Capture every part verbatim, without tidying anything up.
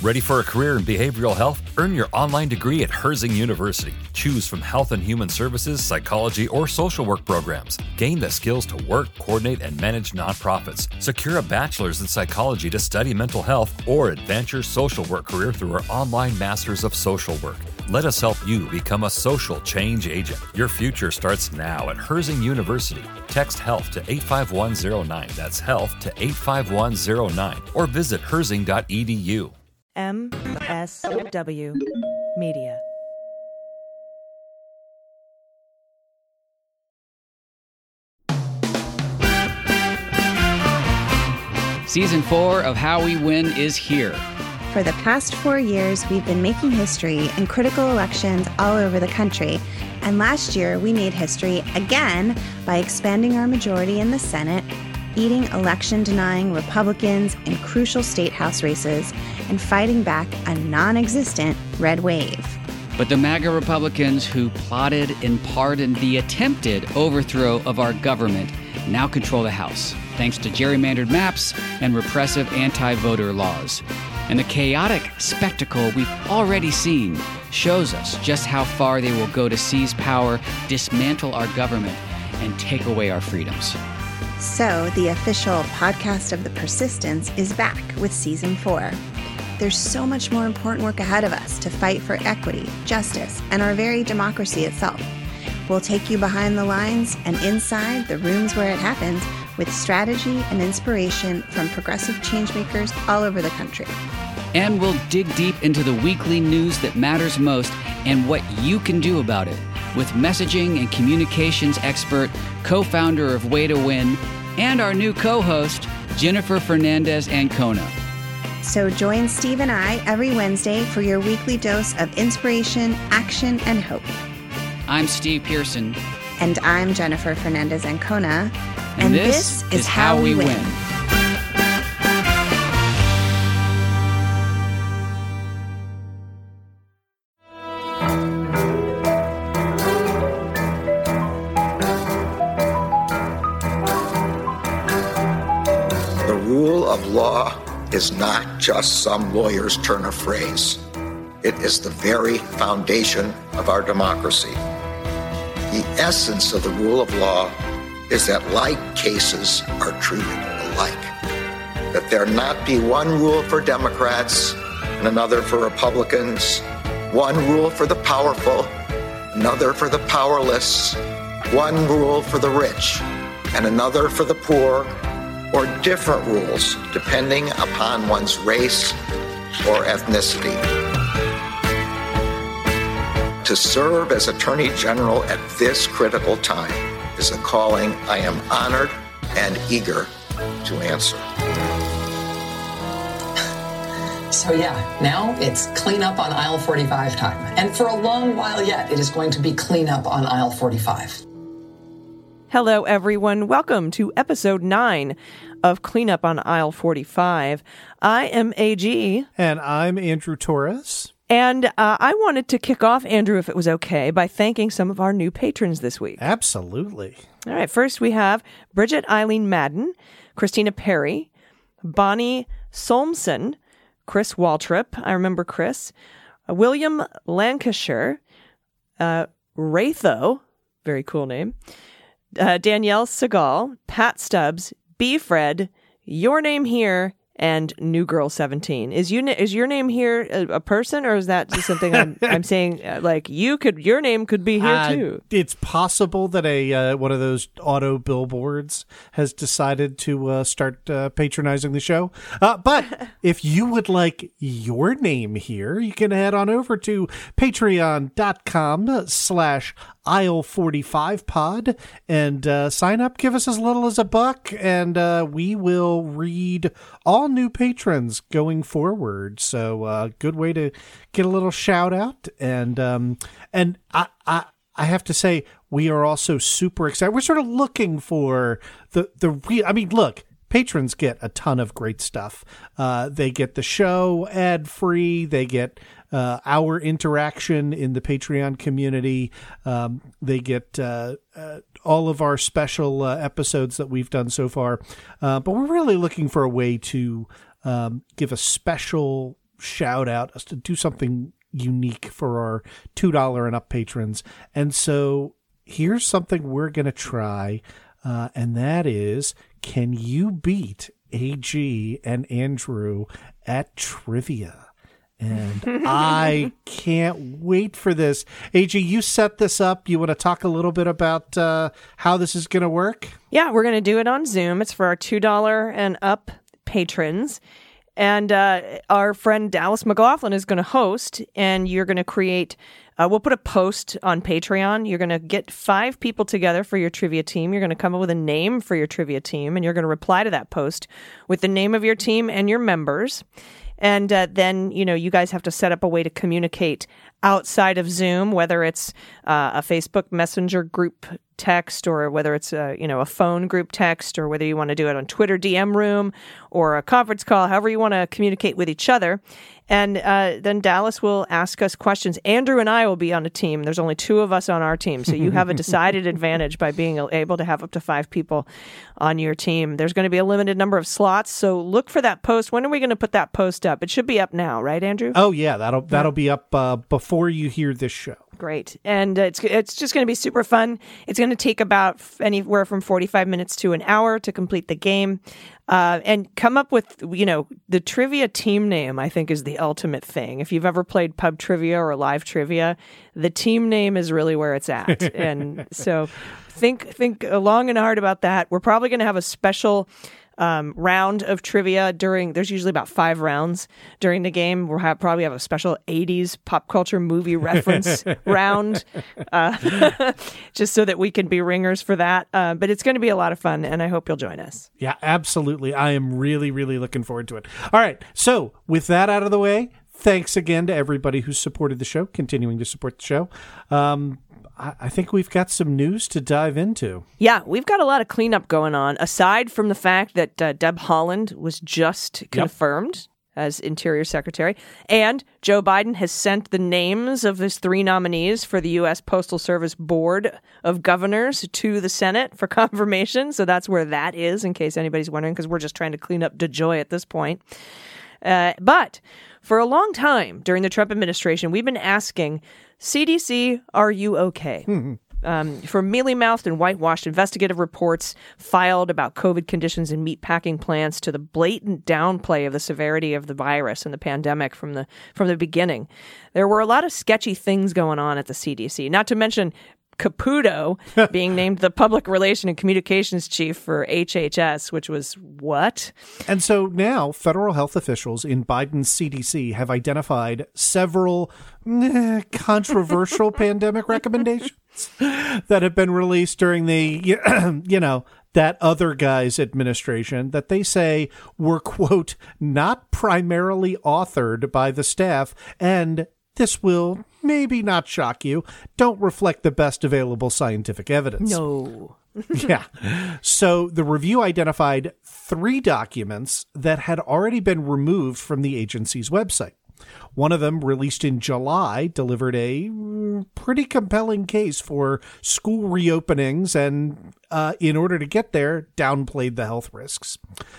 Ready for a career in behavioral health? Earn your online degree at Herzing University. Choose from health and human services, psychology, or social work programs. Gain the skills to work, coordinate, and manage nonprofits. Secure a bachelor's in psychology to study mental health, or advance your social work career through our online Masters of Social Work. Let us help you become a social change agent. Your future starts now at Herzing University. Text HEALTH to eight five one zero nine. That's HEALTH to eight five one zero nine. Or visit herzing dot e d u. M S W Media. Season four of How We Win is here. For the past four years, we've been making history in critical elections all over the country. And last year, we made history again by expanding our majority in the Senate, beating election-denying Republicans in crucial state house races, and fighting back a non-existent red wave. But the MAGA Republicans who plotted and pardoned the attempted overthrow of our government now control the House, thanks to gerrymandered maps and repressive anti-voter laws. And the chaotic spectacle we've already seen shows us just how far they will go to seize power, dismantle our government, and take away our freedoms. So, the official podcast of The Persistence is back with Season four. There's so much more important work ahead of us to fight for equity, justice, and our very democracy itself. We'll take you behind the lines and inside the rooms where it happens with strategy and inspiration from progressive changemakers all over the country. And we'll dig deep into the weekly news that matters most and what you can do about it with messaging and communications expert, co-founder of Way to Win, and our new co-host, Jennifer Fernandez Ancona. So join Steve and I every Wednesday for your weekly dose of inspiration, action, and hope. I'm Steve Pearson. And I'm Jennifer Fernandez Ancona. And, and this, this is, is How We Win. win. The rule of law is not just some lawyer's turn of phrase. It is the very foundation of our democracy. The essence of the rule of law is that like cases are treated alike. That there not be one rule for Democrats and another for Republicans, one rule for the powerful, another for the powerless, one rule for the rich and another for the poor, or different rules depending upon one's race or ethnicity. To serve as Attorney General at this critical time is a calling I am honored and eager to answer. So yeah, now it's clean up on aisle forty-five time. And for a long while yet, it is going to be clean up on aisle forty-five. Hello, everyone. Welcome to episode nine of Cleanup on Aisle forty-five. I am A G. And I'm Andrew Torres. And uh, I wanted to kick off, Andrew, if it was okay, by thanking some of our new patrons this week. Absolutely. All right. First, we have Bridget Eileen Madden, Christina Perry, Bonnie Solmson, Chris Waltrip. I remember Chris. Uh, William Lancashire, uh, Raytho, very cool name. Uh, Danielle Segal, Pat Stubbs, B. Fred, Your Name Here, and New Girl seventeen. Is you is your name here a, a person, or is that just something I'm, I'm saying? Uh, like you could, your name could be here uh, too. It's possible that a uh, one of those auto billboards has decided to uh, start uh, patronizing the show. Uh, but if you would like your name here, you can head on over to patreon dot com slash aisle forty-five pod and uh, sign up. Give us as little as a buck, and uh, we will read all new patrons going forward. So uh, good way to get a little shout out. And um, and I, I I have to say, we are also super excited. We're sort of looking for the the real. I mean, look. Patrons get a ton of great stuff. Uh, they get the show ad free. They get uh, our interaction in the Patreon community. Um, they get uh, uh, all of our special uh, episodes that we've done so far. Uh, but we're really looking for a way to um, give a special shout out, us to do something unique for our two dollars and up patrons. And so here's something we're going to try, uh, and that is, can you beat A G and Andrew at trivia? And I can't wait for this. A G, you set this up. You want to talk a little bit about uh, how this is going to work? Yeah, we're going to do it on Zoom. It's for our two dollars and up patrons. And uh, our friend Dallas McLaughlin is going to host, and you're going to create, uh, we'll put a post on Patreon. You're going to get five people together for your trivia team. You're going to come up with a name for your trivia team, and you're going to reply to that post with the name of your team and your members. And uh, then, you know, you guys have to set up a way to communicate outside of Zoom, whether it's uh, a Facebook Messenger group text, or whether it's a, you know, a phone group text, or whether you want to do it on Twitter D M room or a conference call, however you want to communicate with each other. And uh, then Dallas will ask us questions. Andrew and I will be on a team. There's only two of us on our team, so you have a decided advantage by being able to have up to five people on your team. There's going to be a limited number of slots, so look for that post. When are we going to put that post up? It should be up now, right, Andrew? Oh, yeah, that'll that'll be up uh, before you hear this show. Great. And uh, it's it's just going to be super fun. It's going to take about anywhere from forty-five minutes to an hour to complete the game. Uh, and come up with, you know, the trivia team name, I think, is the ultimate thing. If you've ever played pub trivia or live trivia, the team name is really where it's at. And so think think long and hard about that. We're probably going to have a special Um, round of trivia during, there's usually about five rounds during the game. We'll have, probably have a special eighties pop culture movie reference round, uh, just so that we can be ringers for that. Uh, but it's going to be a lot of fun, and I hope you'll join us. Yeah, absolutely. I am really, really looking forward to it. All right. So with that out of the way, thanks again to everybody who's supported the show, continuing to support the show. Um, I think we've got some news to dive into. Yeah, we've got a lot of cleanup going on, aside from the fact that uh, Deb Haaland was just confirmed yep. as Interior Secretary, and Joe Biden has sent the names of his three nominees for the U S Postal Service Board of Governors to the Senate for confirmation. So that's where that is, in case anybody's wondering, because we're just trying to clean up DeJoy at this point. Uh, but for a long time during the Trump administration, we've been asking, C D C, are you okay? Mm-hmm. Um, from mealy-mouthed and whitewashed investigative reports filed about COVID conditions in meatpacking plants to the blatant downplay of the severity of the virus and the pandemic from the from the beginning, there were a lot of sketchy things going on at the C D C, not to mention Caputo being named the Public Relation and Communications Chief for H H S, which was what? And so now federal health officials in Biden's C D C have identified several eh, controversial pandemic recommendations that have been released during the, you know, that other guy's administration that they say were, quote, not primarily authored by the staff, and this will maybe not shock you, don't reflect the best available scientific evidence. No. Yeah. So the review identified three documents that had already been removed from the agency's website. One of them, released in July, delivered a pretty compelling case for school reopenings and, uh, in order to get there, downplayed the health risks.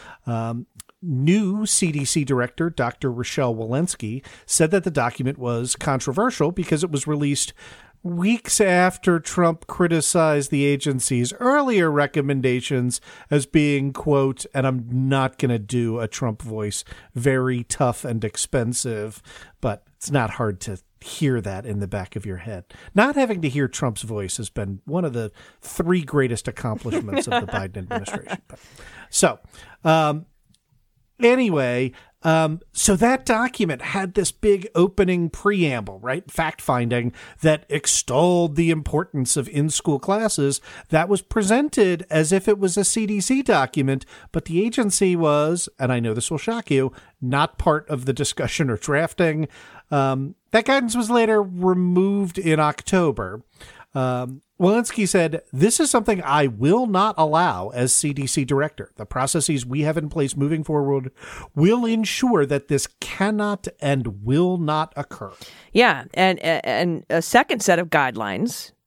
Um, New C D C Director Doctor Rochelle Walensky said that the document was controversial because it was released weeks after Trump criticized the agency's earlier recommendations as being, quote, and I'm not going to do a Trump voice, very tough and expensive, but it's not hard to hear that in the back of your head. Not having to hear Trump's voice has been one of the three greatest accomplishments of the Biden administration. But, so, um, Anyway, um, so that document had this big opening preamble, right? Fact-finding that extolled the importance of in-school classes that was presented as if it was a C D C document, but the agency was, and I know this will shock you, not part of the discussion or drafting. Um, that guidance was later removed in October. Um, Walensky said, "This is something I will not allow as C D C director. The processes we have in place moving forward will ensure that this cannot and will not occur." Yeah, and and a second set of guidelines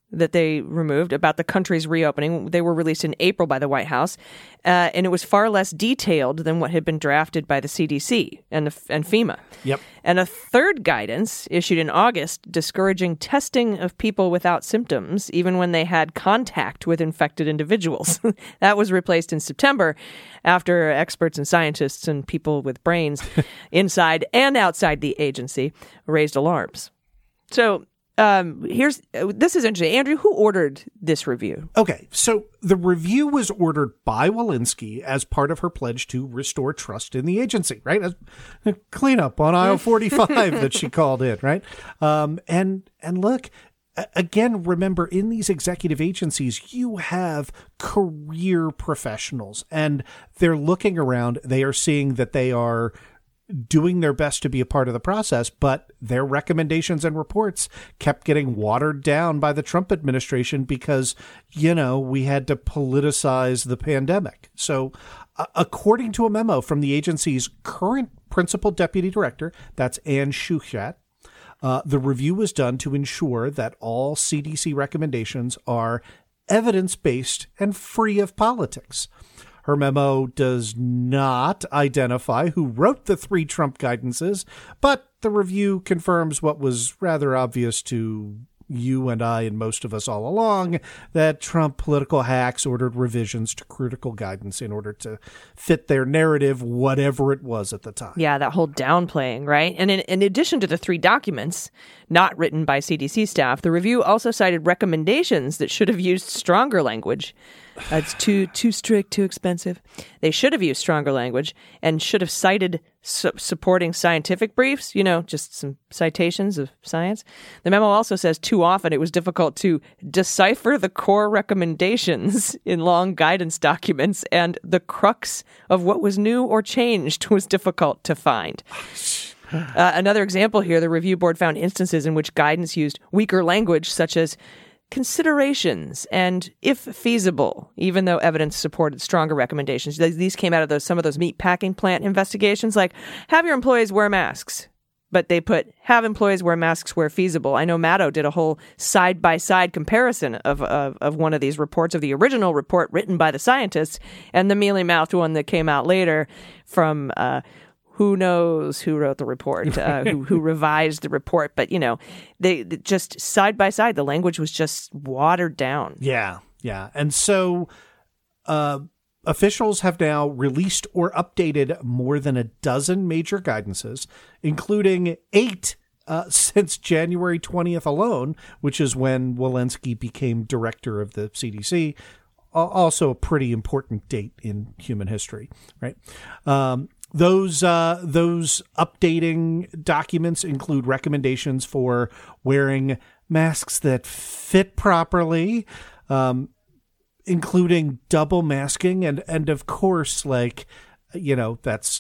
that they removed about the country's reopening. They were released in April by the White House, uh, and it was far less detailed than what had been drafted by the C D C and, the, and FEMA. Yep. And a third guidance issued in August discouraging testing of people without symptoms, even when they had contact with infected individuals. That was replaced in September after experts and scientists and people with brains inside and outside the agency raised alarms. So um, here's this is interesting. Andrew, who ordered this review? Okay, so the review was ordered by Walensky as part of her pledge to restore trust in the agency, right? As a cleanup on aisle forty-five that she called in, right? Um, and and look, again, remember, in these executive agencies, you have career professionals, and they're looking around. They are seeing that they are doing their best to be a part of the process, but their recommendations and reports kept getting watered down by the Trump administration because, you know, we had to politicize the pandemic. So uh, according to a memo from the agency's current principal deputy director, that's Anne Schuchat, uh, the review was done to ensure that all C D C recommendations are evidence-based and free of politics. Her memo does not identify who wrote the three Trump guidances, but the review confirms what was rather obvious to you and I and most of us all along, that Trump political hacks ordered revisions to critical guidance in order to fit their narrative, whatever it was at the time. Yeah, that whole downplaying, right? And in, in addition to the three documents not written by C D C staff, the review also cited recommendations that should have used stronger language. That's too too strict, too expensive. They should have used stronger language and should have cited su- supporting scientific briefs, you know, just some citations of science. The memo also says too often it was difficult to decipher the core recommendations in long guidance documents, and the crux of what was new or changed was difficult to find. Uh, another example here, the review board found instances in which guidance used weaker language, such as considerations and if feasible, even though evidence supported stronger recommendations. These came out of those some of those meat packing plant investigations, like have your employees wear masks, but they put have employees wear masks where feasible. I know Maddow did a whole side by side comparison of, of of one of these reports, of the original report written by the scientists and the mealy mouthed one that came out later from uh who knows who wrote the report, uh, who, who revised the report. But, you know, they, they just side by side, the language was just watered down. Yeah, yeah. And so uh, officials have now released or updated more than a dozen major guidances, including eight uh, since January twentieth alone, which is when Walensky became director of the C D C. Also a pretty important date in human history, right? Um, Those uh, those updating documents include recommendations for wearing masks that fit properly, um, including double masking, and and of course, like, you know, that's.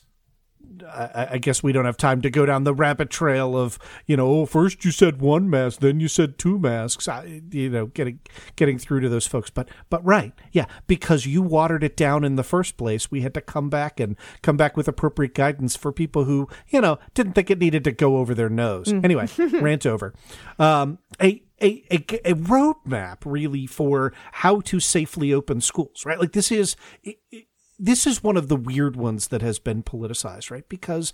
I, I guess we don't have time to go down the rabbit trail of, you know, oh, first you said one mask, then you said two masks, I, you know, getting getting through to those folks. But but right, yeah, because you watered it down in the first place, we had to come back and come back with appropriate guidance for people who, you know, didn't think it needed to go over their nose. Mm. Anyway, rant over. Um, a A, a, a roadmap, really, for how to safely open schools, right? Like this is... It, it, This is one of the weird ones that has been politicized, right? Because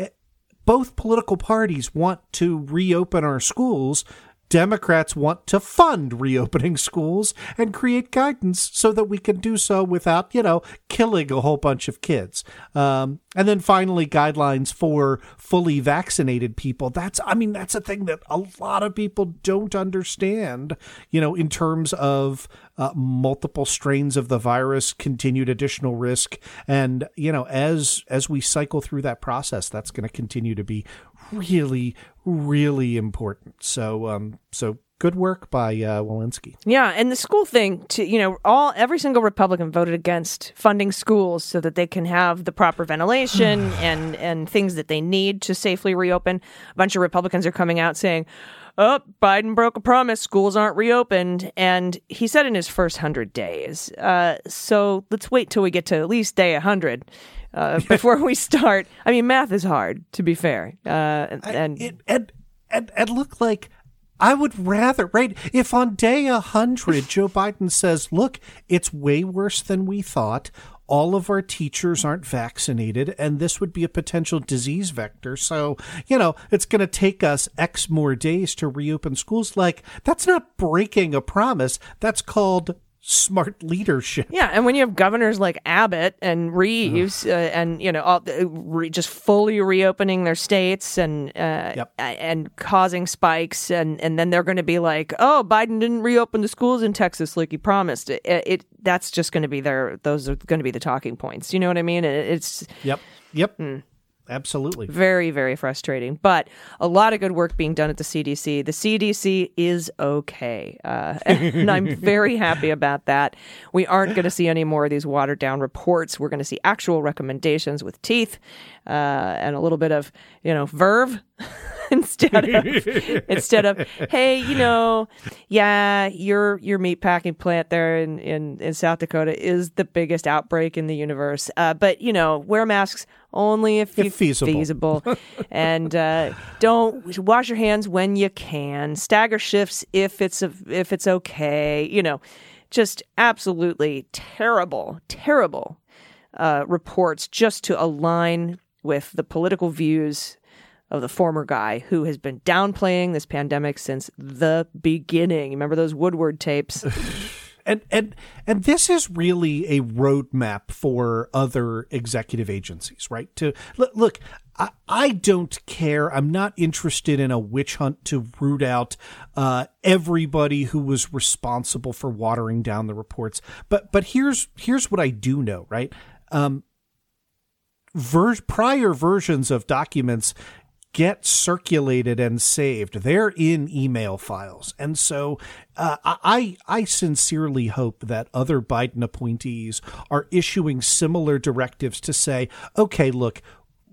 both political parties want to reopen our schools. Democrats want to fund reopening schools and create guidance so that we can do so without, you know, killing a whole bunch of kids. Um, and then finally, guidelines for fully vaccinated people. That's, I mean, that's a thing that a lot of people don't understand, you know, in terms of uh, multiple strains of the virus, continued additional risk. And, you know, as, as we cycle through that process, that's going to continue to be really, really important. So, um, so good work by uh, Walensky. Yeah, and the school thing, to you know, all every single Republican voted against funding schools so that they can have the proper ventilation and and things that they need to safely reopen. A bunch of Republicans are coming out saying, "Oh, Biden broke a promise. Schools aren't reopened," and he said in his first hundred days. Uh, so let's wait till we get to at least day a hundred. Uh, before we start, I mean, math is hard, to be fair. Uh, and, and, it, and, and, and look, like, I would rather, right? If on day one hundred, Joe Biden says, look, it's way worse than we thought. All of our teachers aren't vaccinated, and this would be a potential disease vector. So, you know, it's going to take us X more days to reopen schools. Like, that's not breaking a promise. That's called smart leadership. Yeah, and when you have governors like Abbott and Reeves, uh, and you know, all, uh, re- just fully reopening their states and uh, Yep. and causing spikes, and, and then they're going to be like, "Oh, Biden didn't reopen the schools in Texas like he promised." It, it that's just going to be their those are going to be the talking points. You know what I mean? It, it's Yep. Yep. Absolutely. very, very frustrating, but a lot of good work being done at the C D C. The C D C is okay, uh, and I'm very happy about that. We aren't going to see any more of these watered down reports. We're going to see actual recommendations with teeth uh, and a little bit of, you know, verve instead of instead of hey, you know, yeah, your your meat packing plant there in, in, in South Dakota is the biggest outbreak in the universe. Uh, but you know, wear masks only if, If you feasible. feasible. And uh, don't wash your hands when you can. Stagger shifts if it's a, if it's okay. You know, just absolutely terrible, terrible uh, reports just to align with the political views of the former guy who has been downplaying this pandemic since the beginning. Remember those Woodward tapes? And and and this is really a roadmap for other executive agencies, right? To look, look I, I don't care. I'm not interested in a witch hunt to root out uh, everybody who was responsible for watering down the reports. But but here's here's what I do know, right? Um, ver- prior versions of documents get circulated and saved. They're in email files. And so uh, I I sincerely hope that other Biden appointees are issuing similar directives to say, okay, look,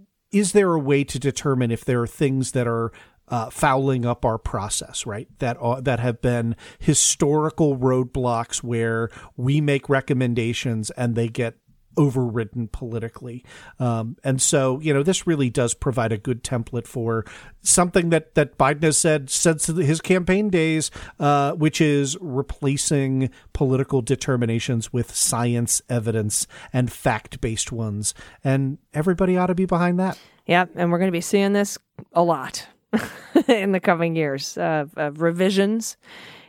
is there a way to determine if there are things that are uh, fouling up our process, right? That are, that have been historical roadblocks where we make recommendations and they get overridden politically. Um, and so, you know, this really does provide a good template for something that, that Biden has said since his campaign days, uh, which is replacing political determinations with science, evidence, and fact-based ones. And everybody ought to be behind that. Yeah, and we're going to be seeing this a lot in the coming years, uh, of revisions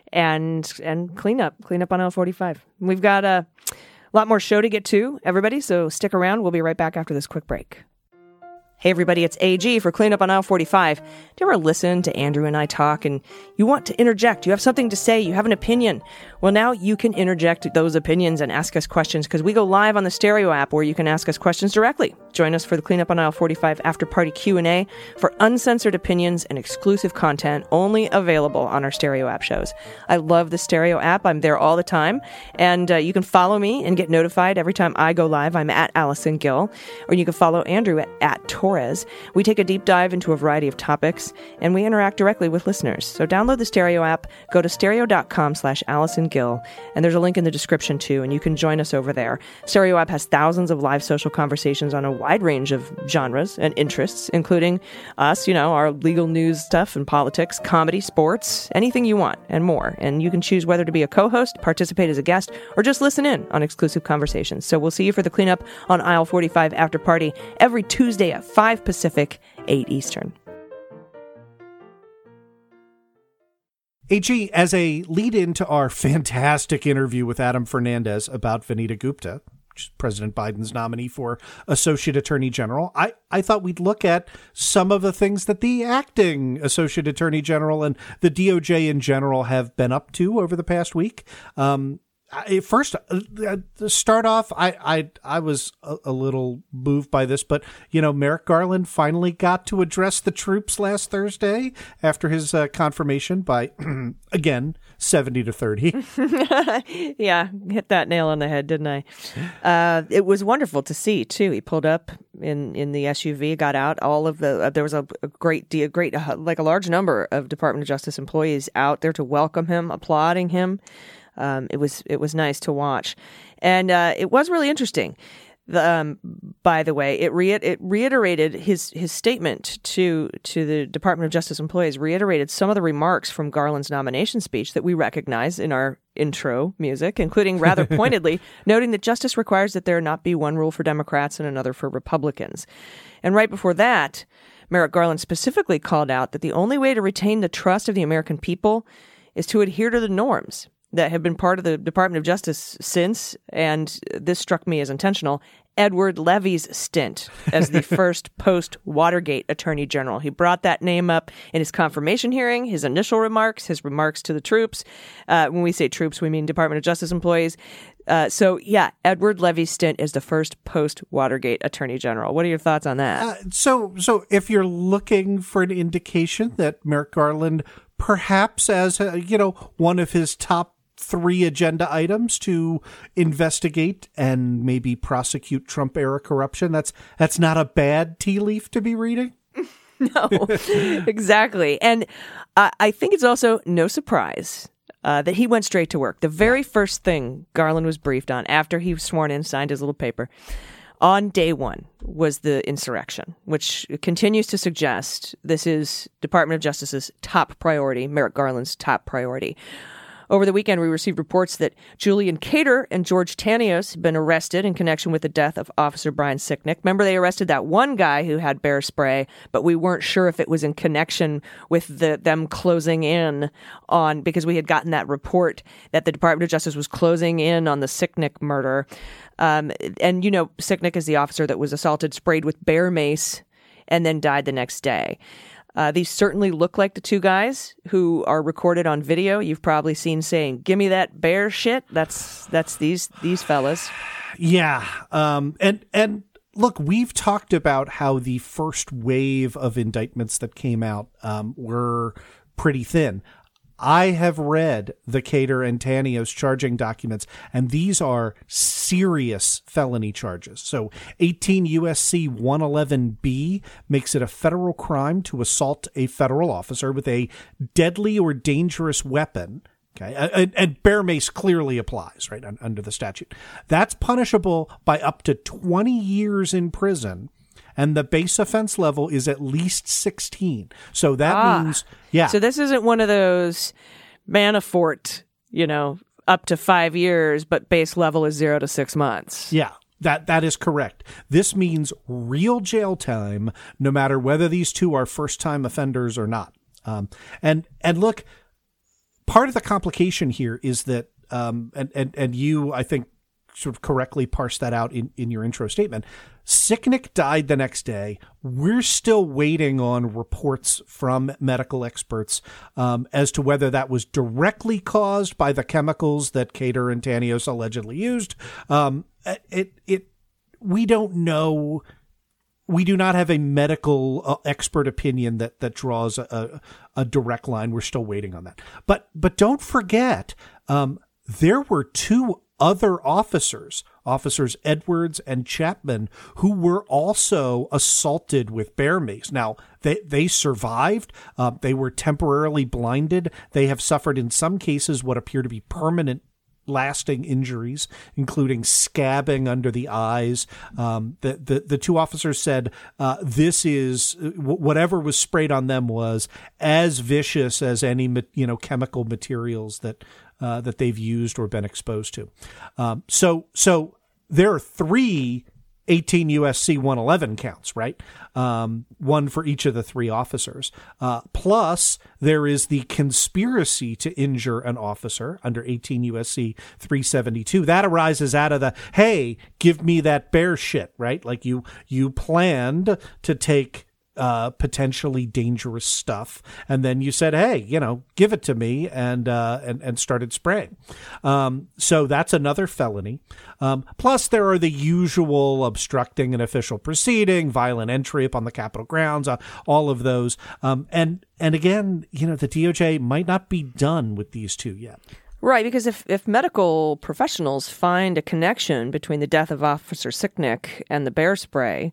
and and cleanup, cleanup on L forty-five. We've got a A lot more show to get to, everybody, so stick around. We'll be right back after this quick break. Hey, everybody, it's A G for Cleanup on Aisle forty-five. Do you ever listen to Andrew and I talk and you want to interject? You have something to say. You have an opinion. Well, now you can interject those opinions and ask us questions because we go live on the Stereo app where you can ask us questions directly. Join us for the Cleanup on Aisle forty-five After Party Q and A for uncensored opinions and exclusive content only available on our Stereo app shows. I love the Stereo app. I'm there all the time. And uh, you can follow me and get notified every time I go live. I'm at Allison Gill. Or you can follow Andrew at, at Torres. We take a deep dive into a variety of topics, and we interact directly with listeners. So download the Stereo app, go to stereo.com slash Allison Gill, and there's a link in the description too, and you can join us over there. Stereo app has thousands of live social conversations on a wide range of genres and interests, including us, you know, our legal news stuff and politics, comedy, sports, anything you want, and more. And you can choose whether to be a co-host, participate as a guest, or just listen in on exclusive conversations. So we'll see you for the Cleanup on Aisle forty-five After Party every Tuesday at five Pacific, eight Eastern. A G, as a lead into our fantastic interview with Adam Fernandez about Vanita Gupta, which is President Biden's nominee for Associate Attorney General, I, I thought we'd look at some of the things that the acting Associate Attorney General and the D O J in general have been up to over the past week. Um, I, first, uh, to start off, I I, I was a, a little moved by this, but, you know, Merrick Garland finally got to address the troops last Thursday after his uh, confirmation by, again, seventy to thirty. Yeah, hit that nail on the head, didn't I? Uh, it was wonderful to see, too. He pulled up in, in the S U V, got out. All of the, uh, there was a, a great, a great, uh, like a large number of Department of Justice employees out there to welcome him, applauding him. Um, it was it was nice to watch. And uh, it was really interesting. The, um, by the way, it, re- it reiterated his his statement to to the Department of Justice employees, reiterated some of the remarks from Garland's nomination speech that we recognize in our intro music, including rather pointedly noting that justice requires that there not be one rule for Democrats and another for Republicans. And right before that, Merrick Garland specifically called out that the only way to retain the trust of the American people is to adhere to the norms that have been part of the Department of Justice since, and this struck me as intentional, Edward Levy's stint as the first post-Watergate Attorney General. He brought that name up in his confirmation hearing, his initial remarks, his remarks to the troops. Uh, when we say troops, we mean Department of Justice employees. Uh, so, yeah, Edward Levy's stint as the first post-Watergate Attorney General. What are your thoughts on that? Uh, so, so if you're looking for an indication that Merrick Garland, perhaps as, uh, you know, one of his top three agenda items to investigate and maybe prosecute Trump-era corruption, that's that's not a bad tea leaf to be reading. No, exactly. And uh, I think it's also no surprise uh, that he went straight to work. The very first thing Garland was briefed on after he was sworn in, signed his little paper, on day one was the insurrection, which continues to suggest this is Department of Justice's top priority, Merrick Garland's top priority. Over the weekend, we received reports that Julian Cater and George Tanios had been arrested in connection with the death of Officer Brian Sicknick. Remember, they arrested that one guy who had bear spray, but we weren't sure if it was in connection with the, them closing in on, because we had gotten that report that the Department of Justice was closing in on the Sicknick murder. Um, and, you know, Sicknick is the officer that was assaulted, sprayed with bear mace, and then died the next day. Uh, these certainly look like the two guys who are recorded on video. You've probably seen saying, "Give me that bear shit." That's that's these these fellas. Yeah, um, and and look, we've talked about how the first wave of indictments that came out um, were pretty thin. I have read the Cater and Tanios charging documents, and these are serious felony charges. So eighteen U S C one eleven B makes it a federal crime to assault a federal officer with a deadly or dangerous weapon. Okay, and, and bear mace clearly applies, right, under the statute. That's punishable by up to twenty years in prison. And the base offense level is at least sixteen. So that ah, means, yeah. So this isn't one of those Manafort, you know, up to five years, but base level is zero to six months. Yeah, that that is correct. This means real jail time, no matter whether these two are first-time offenders or not. Um, and and look, part of the complication here is that, um, and, and, and you, I think, sort of correctly parsed that out in, in your intro statement. Sicknick died the next day. We're still waiting on reports from medical experts um, as to whether that was directly caused by the chemicals that Cater and Tanios allegedly used. Um, it it we don't know. We do not have a medical uh, expert opinion that that draws a, a, a direct line. We're still waiting on that. But but don't forget, um, there were two other officers, officers Edwards and Chapman, who were also assaulted with bear mace. Now, they, they survived. Uh, they were temporarily blinded. They have suffered, in some cases, what appear to be permanent lasting injuries, including scabbing under the eyes. Um, the, the, the two officers said uh, this is, whatever was sprayed on them was as vicious as any, you know, chemical materials that Uh, that they've used or been exposed to. Um, so so there are three eighteen U S C one eleven counts, right? Um, one for each of the three officers. Uh, plus, there is the conspiracy to injure an officer under eighteen U S C three seventy-two. That arises out of the, hey, give me that bear shit, right? Like you you planned to take Uh, potentially dangerous stuff, and then you said, "Hey, you know, give it to me," and uh, and and started spraying. Um, so that's another felony. Um, plus, there are the usual obstructing an official proceeding, violent entry upon the Capitol grounds, uh, all of those. Um, and and again, you know, the D O J might not be done with these two yet. Right, because if, if medical professionals find a connection between the death of Officer Sicknick and the bear spray,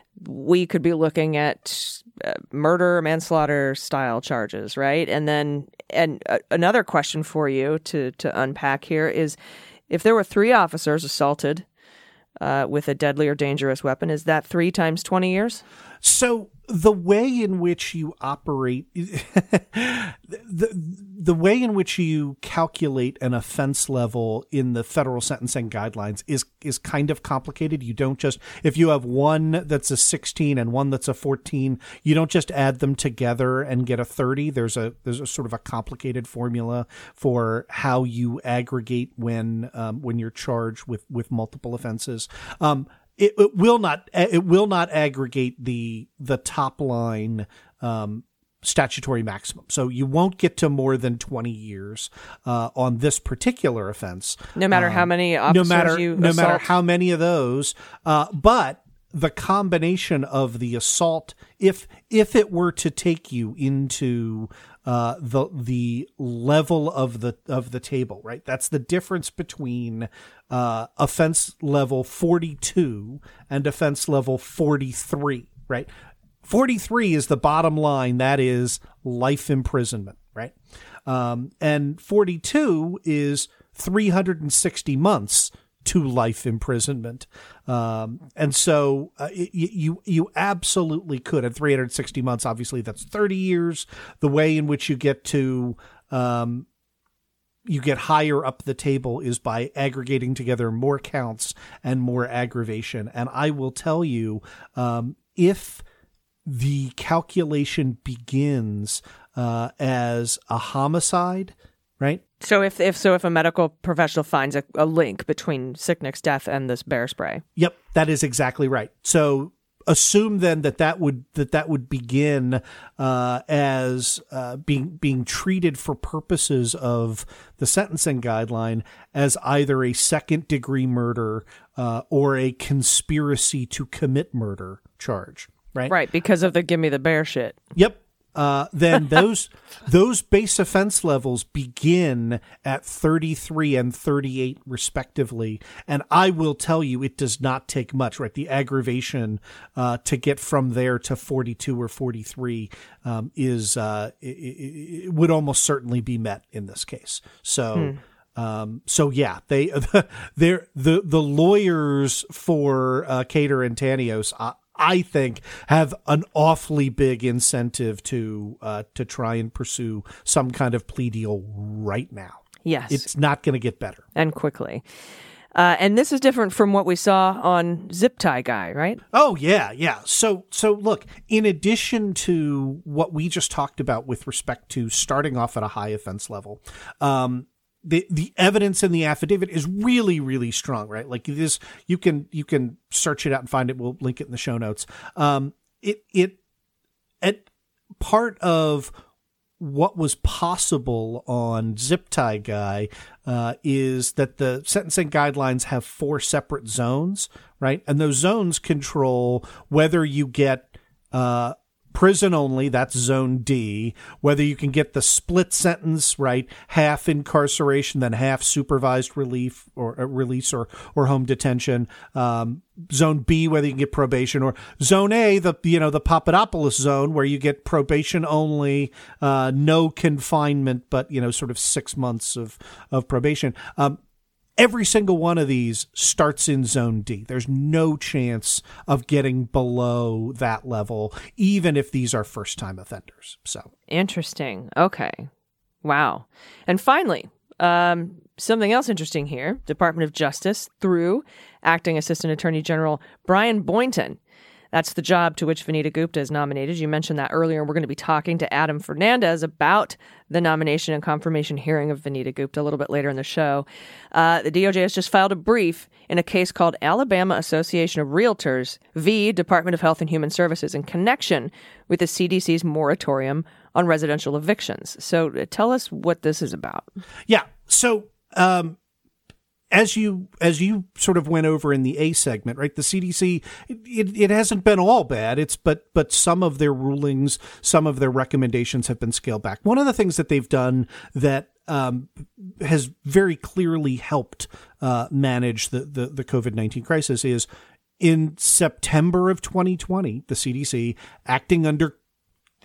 we could be looking at uh, murder, manslaughter style charges, right? And then, and uh, another question for you to, to unpack here is, if there were three officers assaulted uh, with a deadly or dangerous weapon. Is that three times twenty years? So the way in which you operate, the, the way in which you calculate an offense level in the federal sentencing guidelines is is kind of complicated. You don't just, if you have one that's a sixteen and one that's a fourteen, you don't just add them together and get a thirty. There's a there's a sort of a complicated formula for how you aggregate when um, when you're charged with with multiple offenses. Um, It, it will not. It will not aggregate the the top line um, statutory maximum. So you won't get to more than twenty years uh, on this particular offense. No matter um, how many officers no matter, you no assault. matter how many of those. Uh, but the combination of the assault, if if it were to take you into uh, the the level of the of the table, right? That's the difference between uh, offense level forty-two and offense level forty-three, right? forty-three is the bottom line. That is life imprisonment, right? Um, and forty-two is three hundred sixty months to life imprisonment. Um, and so uh, you, you absolutely could at three hundred sixty months. Obviously that's thirty years. The way in which you get to, um, you get higher up the table is by aggregating together more counts and more aggravation. And I will tell you, um, if the calculation begins, uh, as a homicide, right? So if if so, if a medical professional finds a, a link between Sicknick's death and this bear spray. Yep, that is exactly right. So assume then that that would that that would begin uh, as uh, being being treated for purposes of the sentencing guideline as either a second degree murder uh, or a conspiracy to commit murder charge. Right. Right, because of the give me the bear shit. Yep. Uh, then those those base offense levels begin at thirty-three and thirty-eight respectively. And I will tell you, it does not take much, right? The aggravation uh, to get from there to forty-two or forty-three um, is uh, it, it would almost certainly be met in this case. So. Hmm. Um, so yeah, they, they're the, the lawyers for, uh, Cater and Tanios, I, I think have an awfully big incentive to, uh, to try and pursue some kind of plea deal right now. Yes. It's not going to get better. And quickly. Uh, and this is different from what we saw on Zip Tie Guy, right? Oh, yeah, yeah. So, so look, in addition to what we just talked about with respect to starting off at a high offense level, um, The the evidence in the affidavit is really, really strong, right? Like this, you can you can search it out and find it. We'll link it in the show notes. Um, it it at part of what was possible on Zip Tie Guy uh, is that the sentencing guidelines have four separate zones, right? And those zones control whether you get uh, prison only, that's zone D, whether you can get the split sentence, right, half incarceration, then half supervised relief or uh, release or, or home detention, um, zone B, whether you can get probation, or zone A, the, you know, the Papadopoulos zone, where you get probation only, uh, no confinement, but, you know, sort of six months of, of probation. Um, Every single one of these starts in zone D. There's no chance of getting below that level, even if these are first-time offenders. So interesting. Okay. Wow. And finally, um, something else interesting here. Department of Justice, through Acting Assistant Attorney General Brian Boynton. That's the job to which Vanita Gupta is nominated. You mentioned that earlier. We're going to be talking to Adam Fernandez about the nomination and confirmation hearing of Vanita Gupta a little bit later in the show. Uh, the D O J has just filed a brief in a case called Alabama Association of Realtors v. Department of Health and Human Services in connection with the C D C's moratorium on residential evictions. So uh, tell us what this is about. Yeah. So, um, As you as you sort of went over in the A segment, right? The C D C, it, it, it hasn't been all bad. It's but but some of their rulings, some of their recommendations have been scaled back. One of the things that they've done that um, has very clearly helped uh, manage the the, the COVID nineteen crisis is in September of twenty twenty, the C D C, acting under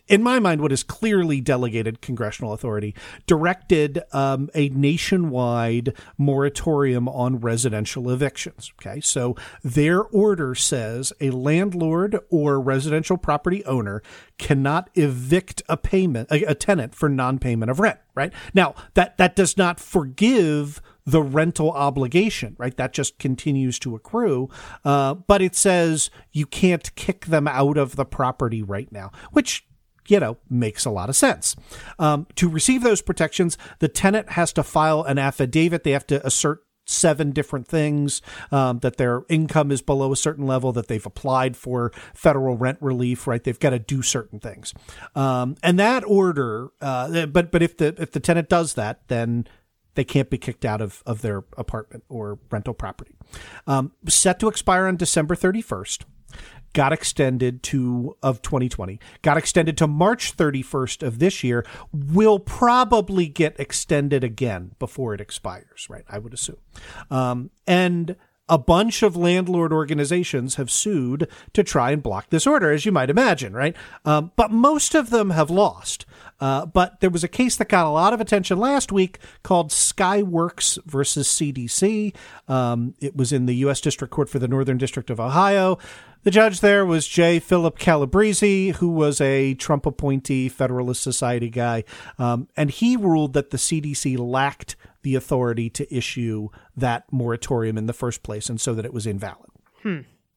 in my mind, what is clearly delegated congressional authority, directed um, a nationwide moratorium on residential evictions. Okay, so their order says a landlord or residential property owner cannot evict a payment, a, a tenant for non-payment of rent. Right now, that that does not forgive the rental obligation, right? That just continues to accrue. Uh, but it says you can't kick them out of the property right now, which, you know, makes a lot of sense. Um, to receive those protections, the tenant has to file an affidavit. They have to assert seven different things, um, that their income is below a certain level, that they've applied for federal rent relief, right? They've got to do certain things. Um, and that order, uh, but, but if the, if the tenant does that, then they can't be kicked out of, of their apartment or rental property. Um, set to expire on December thirty-first. Got extended to, of twenty twenty, got extended to March thirty-first of this year, will probably get extended again before it expires, right? I would assume. Um, and a bunch of landlord organizations have sued to try and block this order, as you might imagine, right? Um, but most of them have lost. Uh, but there was a case that got a lot of attention last week called Skyworks versus C D C. Um, it was in the U S District Court for the Northern District of Ohio. The judge there was J. Philip Calabrese, who was a Trump appointee, Federalist Society guy. Um, and he ruled that the C D C lacked the authority to issue that moratorium in the first place, and so that it was invalid. Hmm.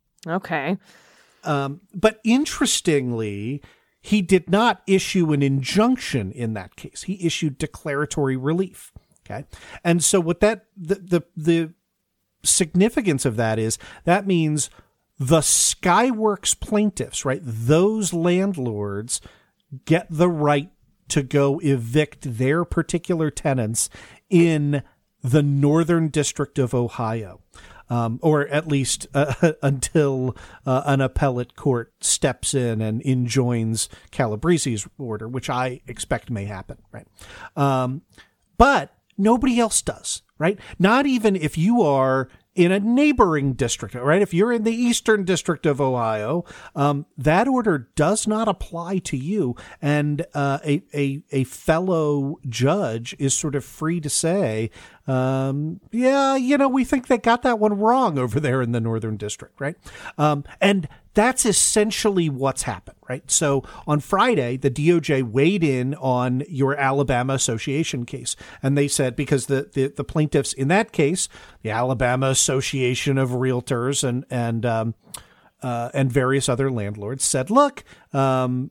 Okay. Um, but interestingly, he did not issue an injunction in that case. He issued declaratory relief. Okay. And so what that, the, the, the significance of that is, that means the Skyworks plaintiffs, right? Those landlords get the right to go evict their particular tenants in the Northern District of Ohio. Um, or at least uh, until uh, an appellate court steps in and enjoins Calabrese's order, which I expect may happen, right? Um, but nobody else does, right? Not even if you are in a neighboring district, right? If you're in the Eastern District of Ohio, um, that order does not apply to you. And uh, a, a a fellow judge is sort of free to say, um, yeah, you know, we think they got that one wrong over there in the Northern District, right? Um, and that's essentially what's happened, right? So on Friday, the D O J weighed in on your Alabama Association case. And they said, because the, the, the plaintiffs in that case, the Alabama Association of Realtors and, and, um, uh, and various other landlords said, look, um,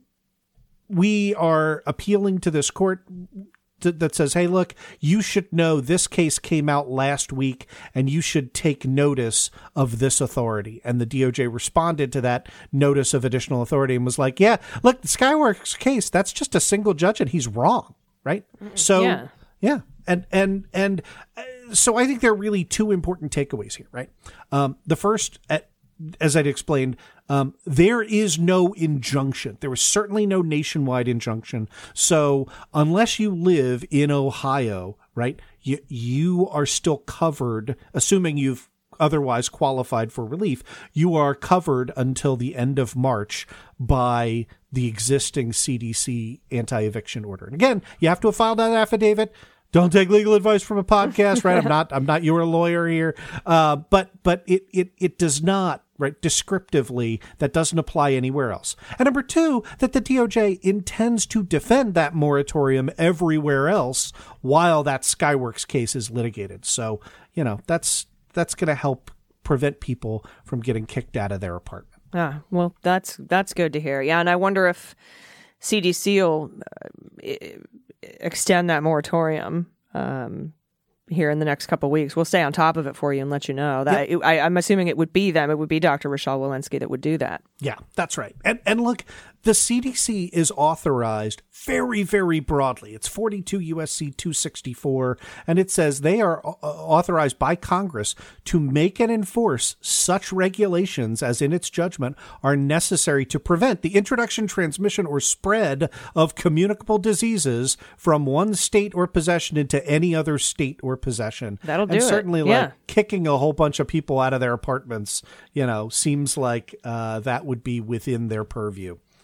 we are appealing to this court that says, hey, look, you should know this case came out last week and you should take notice of this authority. And the D O J responded to that notice of additional authority and was like, yeah, look, the Skyworks case, that's just a single judge and he's wrong. Right. So, yeah. yeah. And, and, and so I think there are really two important takeaways here. Right. Um, the first, at, as I'd explained, um, there is no injunction. There was certainly no nationwide injunction. So unless you live in Ohio, right, you, you are still covered, assuming you've otherwise qualified for relief, you are covered until the end of March by the existing C D C anti-eviction order. And again, you have to have filed that affidavit. Don't take legal advice from a podcast, right? I'm not, I'm not your lawyer here. Uh, but, but it, it, it does not, right? Descriptively, that doesn't apply anywhere else. And number two, that the D O J intends to defend that moratorium everywhere else while that Skyworks case is litigated. So, you know, that's, that's going to help prevent people from getting kicked out of their apartment. Ah, well, that's, that's good to hear. Yeah. And I wonder if C D C will uh, extend that moratorium um, here in the next couple of weeks. We'll stay on top of it for you and let you know that. Yep. it, I, I'm assuming it would be them. It would be Doctor Rochelle Walensky that would do that. Yeah, that's right. And and look, the C D C is authorized very, very broadly. It's forty-two U S C two sixty-four, and it says they are authorized by Congress to make and enforce such regulations as in its judgment are necessary to prevent the introduction, transmission, or spread of communicable diseases from one state or possession into any other state or possession. That'll do and it. certainly like Yeah. kicking a whole bunch of people out of their apartments, you know, seems like uh, that would be within their purview.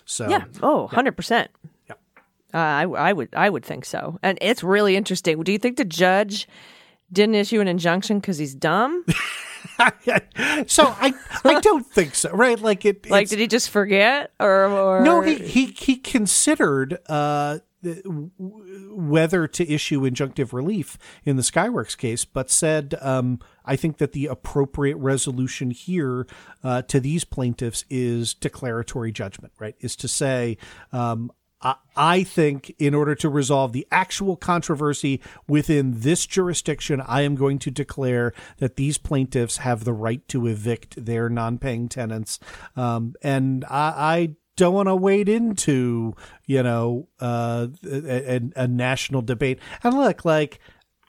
So yeah, oh, one hundred percent. Yeah. Uh, I, I would I would think so. And it's really interesting. Do you think the judge didn't issue an injunction because he's dumb? So I I don't think so, right? Like it. Like, did he just forget, or, or... no? He he he considered uh, whether to issue injunctive relief in the Skyworks case, but said, um, I think that the appropriate resolution here uh, to these plaintiffs is declaratory judgment, right? Is to say, um, I, I think in order to resolve the actual controversy within this jurisdiction, I am going to declare that these plaintiffs have the right to evict their non-paying tenants. Um, and I, I don't want to wade into, you know, uh, a, a national debate. And look, like,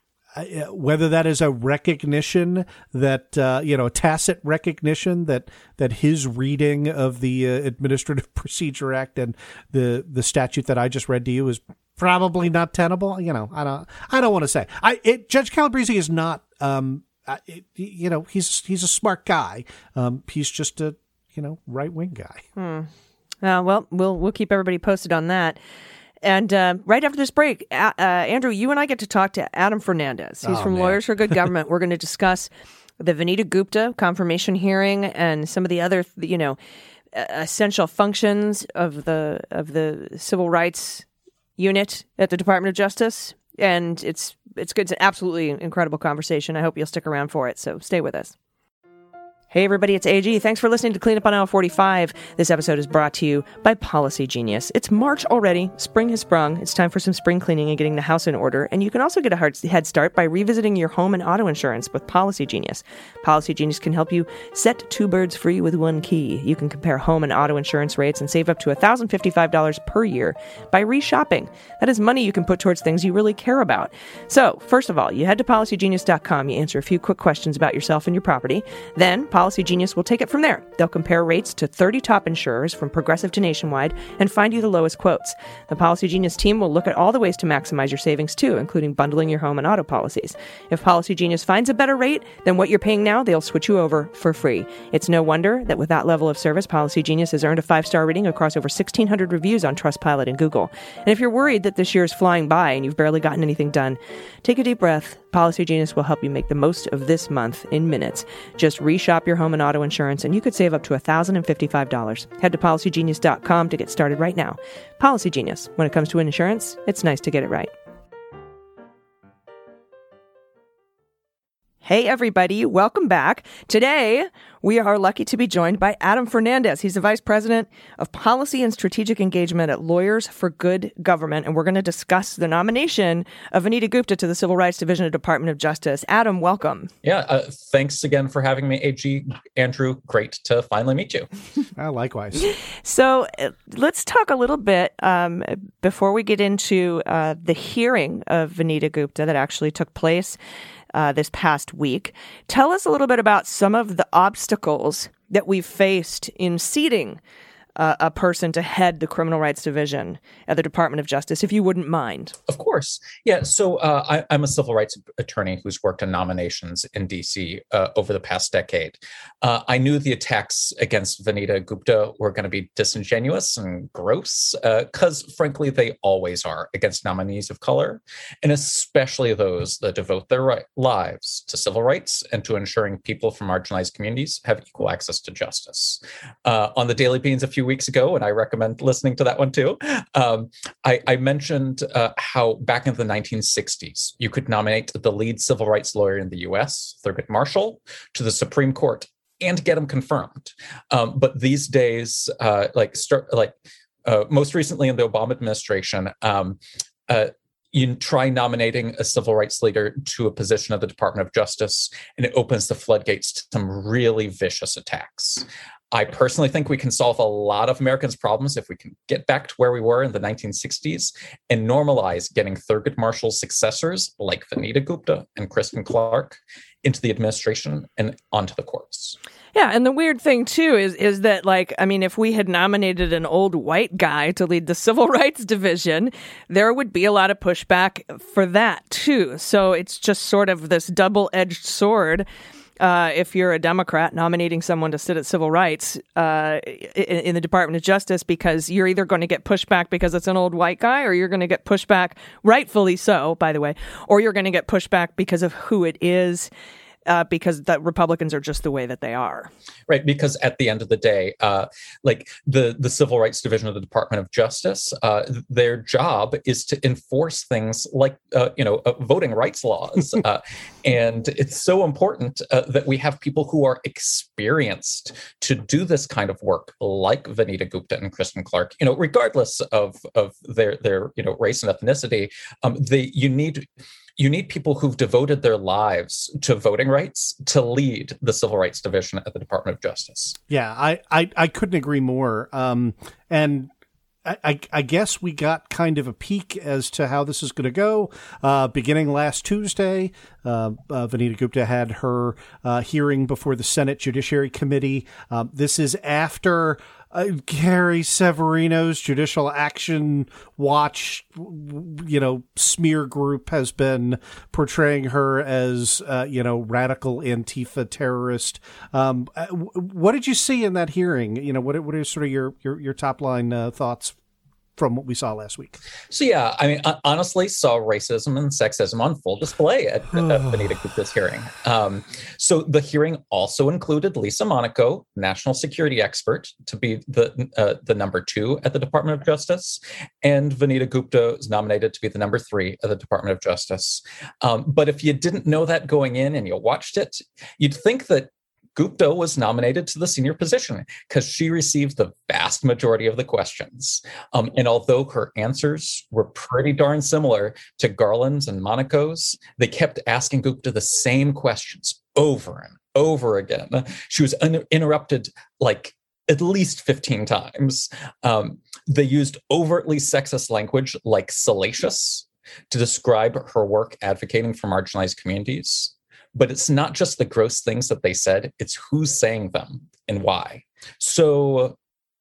whether that is a recognition that, uh, you know, a tacit recognition that that his reading of the uh, Administrative Procedure Act and the the statute that I just read to you is probably not tenable. You know, I don't I don't want to say. I it, Judge Calabresi is not, um, it, you know, he's he's a smart guy. Um, he's just a, you know, right wing guy. Hmm. Uh, well, we'll we'll keep everybody posted on that. And uh, right after this break, uh, uh, Andrew, you and I get to talk to Adam Fernandez. He's oh, from man. Lawyers for Good Government. We're going to discuss the Vanita Gupta confirmation hearing and some of the other, you know, essential functions of the of the civil rights unit at the Department of Justice. And it's it's good. It's an absolutely incredible conversation. I hope you'll stick around for it. So stay with us. Hey everybody, it's A G. Thanks for listening to Clean Up on Aisle forty-five. This episode is brought to you by Policy Genius. It's March already. Spring has sprung. It's time for some spring cleaning and getting the house in order. And you can also get a hard head start by revisiting your home and auto insurance with Policy Genius. Policy Genius can help you set two birds free with one key. You can compare home and auto insurance rates and save up to one thousand fifty-five dollars per year by reshopping. That is money you can put towards things you really care about. So, first of all, you head to policy genius dot com. You answer a few quick questions about yourself and your property. Then, Policy Genius will take it from there. They'll compare rates to thirty top insurers from Progressive to Nationwide and find you the lowest quotes. The Policy Genius team will look at all the ways to maximize your savings too, including bundling your home and auto policies. If Policy Genius finds a better rate than what you're paying now, they'll switch you over for free. It's no wonder that with that level of service, Policy Genius has earned a five-star rating across over sixteen hundred reviews on Trustpilot and Google. And if you're worried that this year is flying by and you've barely gotten anything done, take a deep breath. Policy Genius will help you make the most of this month in minutes. Just reshop your home and auto insurance, and you could save up to one thousand fifty-five dollars. Head to policy genius dot com to get started right now. Policy Genius. When it comes to insurance, it's nice to get it right. Hey, everybody. Welcome back. Today, we are lucky to be joined by Adam Fernandez. He's the Vice President of Policy and Strategic Engagement at Lawyers for Good Government, and we're going to discuss the nomination of Vanita Gupta to the Civil Rights Division of the Department of Justice. Adam, welcome. Yeah, uh, thanks again for having me, A G. Andrew, great to finally meet you. uh, likewise. So uh, let's talk a little bit um, before we get into uh, the hearing of Vanita Gupta that actually took place Uh, this past week. Tell us a little bit about some of the obstacles that we've faced in seating uh, a person to head the Criminal Rights Division at the Department of Justice, if you wouldn't mind. Of course. Yeah. So uh, I, I'm a civil rights attorney who's worked on nominations in D C uh, over the past decade. Uh, I knew the attacks against Vanita Gupta were going to be disingenuous and gross because, uh, frankly, they always are against nominees of color, and especially those that devote their right, lives to civil rights and to ensuring people from marginalized communities have equal access to justice. Uh, on the Daily Beans a few weeks ago, and I recommend listening to that one too, um, I, I mentioned uh, how back in the nineteen sixties, you could nominate the lead civil rights lawyer in the U S, Thurgood Marshall, to the Supreme Court and get him confirmed. Um, but these days, uh, like start, like uh, most recently in the Obama administration, um, uh, you try nominating a civil rights leader to a position of the Department of Justice, and it opens the floodgates to some really vicious attacks. I personally think we can solve a lot of Americans' problems if we can get back to where we were in the nineteen sixties and normalize getting Thurgood Marshall's successors like Vanita Gupta and Kristen Clark into the administration and onto the courts. Yeah, and the weird thing, too, is is that, like, I mean, if we had nominated an old white guy to lead the Civil Rights Division, there would be a lot of pushback for that, too. So it's just sort of this double-edged sword uh, if you're a Democrat nominating someone to sit at civil rights uh, in, in the Department of Justice, because you're either going to get pushback because it's an old white guy, or you're going to get pushback, rightfully so, by the way, or you're going to get pushback because of who it is. Uh, because the Republicans are just the way that they are. Right, because at the end of the day, uh, like the, the Civil Rights Division of the Department of Justice, uh, their job is to enforce things like, uh, you know, uh, voting rights laws. uh, and it's so important uh, that we have people who are experienced to do this kind of work, like Vanita Gupta and Kristen Clark, you know, regardless of, of their, their, you know, race and ethnicity. Um, they, you need... You need people who've devoted their lives to voting rights to lead the Civil Rights Division at the Department of Justice. Yeah, I, I, I couldn't agree more. Um, and I, I, I guess we got kind of a peek as to how this is going to go. Uh, beginning last Tuesday, uh, uh, Vanita Gupta had her uh, hearing before the Senate Judiciary Committee. Um, this is after... Uh, Gary Severino's Judicial Action Watch, you know, smear group has been portraying her as, uh, you know, radical Antifa terrorist. Um, what did you see in that hearing? You know, what what are sort of your your, your top line uh, thoughts from what we saw last week? So, yeah, I mean, I honestly saw racism and sexism on full display at, at Vanita Gupta's hearing. Um, so the hearing also included Lisa Monaco, national security expert, to be the uh, the number two at the Department of Justice. And Vanita Gupta was nominated to be the number three at the Department of Justice. Um, but if you didn't know that going in and you watched it, you'd think that Gupta was nominated to the senior position because she received the vast majority of the questions. Um, and although her answers were pretty darn similar to Garland's and Monaco's, they kept asking Gupta the same questions over and over again. She was un- interrupted like at least fifteen times. Um, they used overtly sexist language like salacious to describe her work advocating for marginalized communities. But it's not just the gross things that they said, it's who's saying them and why. So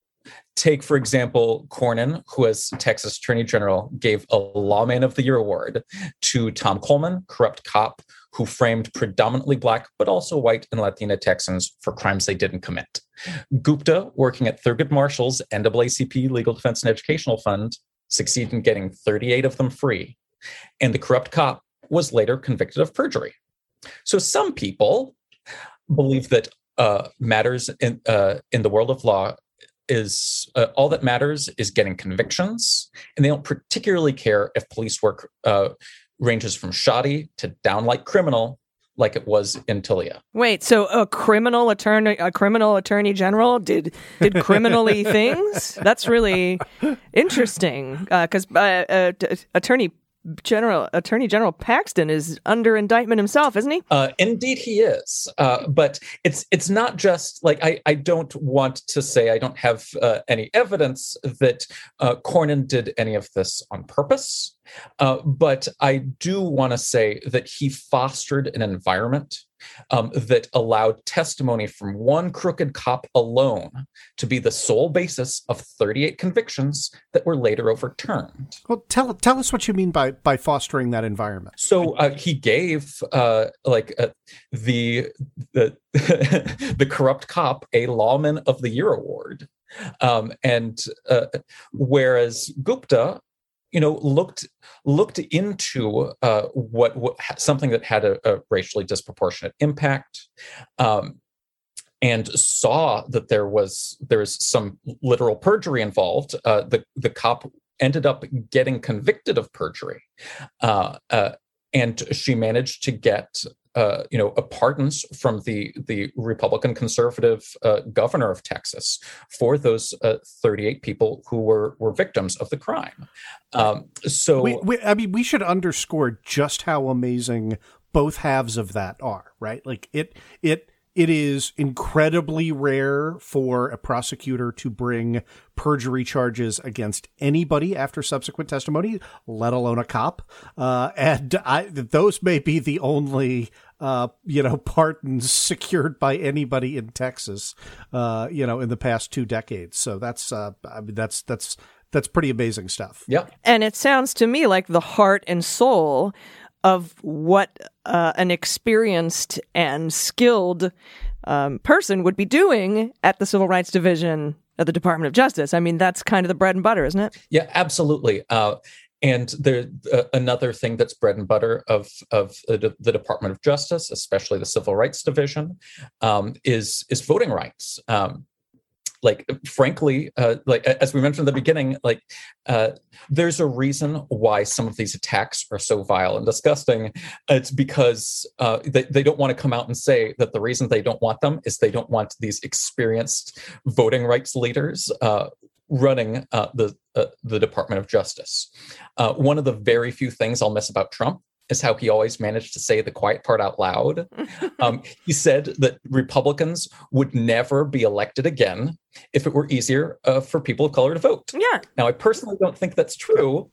take, for example, Cornyn, who as Texas Attorney General gave a Lawman of the Year award to Tom Coleman, corrupt cop who framed predominantly Black, but also white and Latina Texans for crimes they didn't commit. Gupta, working at Thurgood Marshall's N double A C P Legal Defense and Educational Fund, succeeded in getting thirty-eight of them free. And the corrupt cop was later convicted of perjury. So some people believe that uh, matters in uh, in the world of law is uh, all that matters is getting convictions, and they don't particularly care if police work uh, ranges from shoddy to downright criminal, like it was in Tilia. Wait, so a criminal attorney, a criminal attorney general did did criminally things? That's really interesting because uh, uh, uh, attorney. General Attorney General Paxton is under indictment himself, isn't he? Uh, indeed, he is. Uh, but it's it's not just like I, I don't want to say I don't have uh, any evidence that uh, Cornyn did any of this on purpose. Uh, but I do want to say that he fostered an environment um, that allowed testimony from one crooked cop alone to be the sole basis of thirty-eight convictions that were later overturned. Well, tell tell us what you mean by by fostering that environment. So uh, he gave uh, like uh, the the the corrupt cop a Lawman of the Year award, um, and uh, whereas Gupta, you know, looked looked into uh, what, what something that had a, a racially disproportionate impact, um, and saw that there was there was some literal perjury involved. Uh, the the cop ended up getting convicted of perjury, uh, uh, and she managed to get uh, you know a pardons from the the Republican conservative uh, governor of Texas for those uh, thirty-eight people who were were victims of the crime. Um, so we, we, I mean, we should underscore just how amazing both halves of that are, right? Like it it. It is incredibly rare for a prosecutor to bring perjury charges against anybody after subsequent testimony, let alone a cop. Uh, and I, those may be the only, uh, you know, pardons secured by anybody in Texas, uh, you know, in the past two decades. So that's, uh, I mean, that's, that's, that's pretty amazing stuff. Yeah. And it sounds to me like the heart and soul of what uh, an experienced and skilled um, person would be doing at the Civil Rights Division of the Department of Justice. I mean, that's kind of the bread and butter, isn't it? Yeah, absolutely. Uh, and there, uh, another thing that's bread and butter of of the, the Department of Justice, especially the Civil Rights Division, um, is is voting rights. Um, Like, frankly, uh, like as we mentioned at the beginning, like uh, there's a reason why some of these attacks are so vile and disgusting. It's because uh, they, they don't want to come out and say that the reason they don't want them is they don't want these experienced voting rights leaders uh, running uh, the uh, the Department of Justice. Uh, one of the very few things I'll miss about Trump is how he always managed to say the quiet part out loud. Um, he said that Republicans would never be elected again if it were easier uh, for people of color to vote. Yeah. Now, I personally don't think that's true,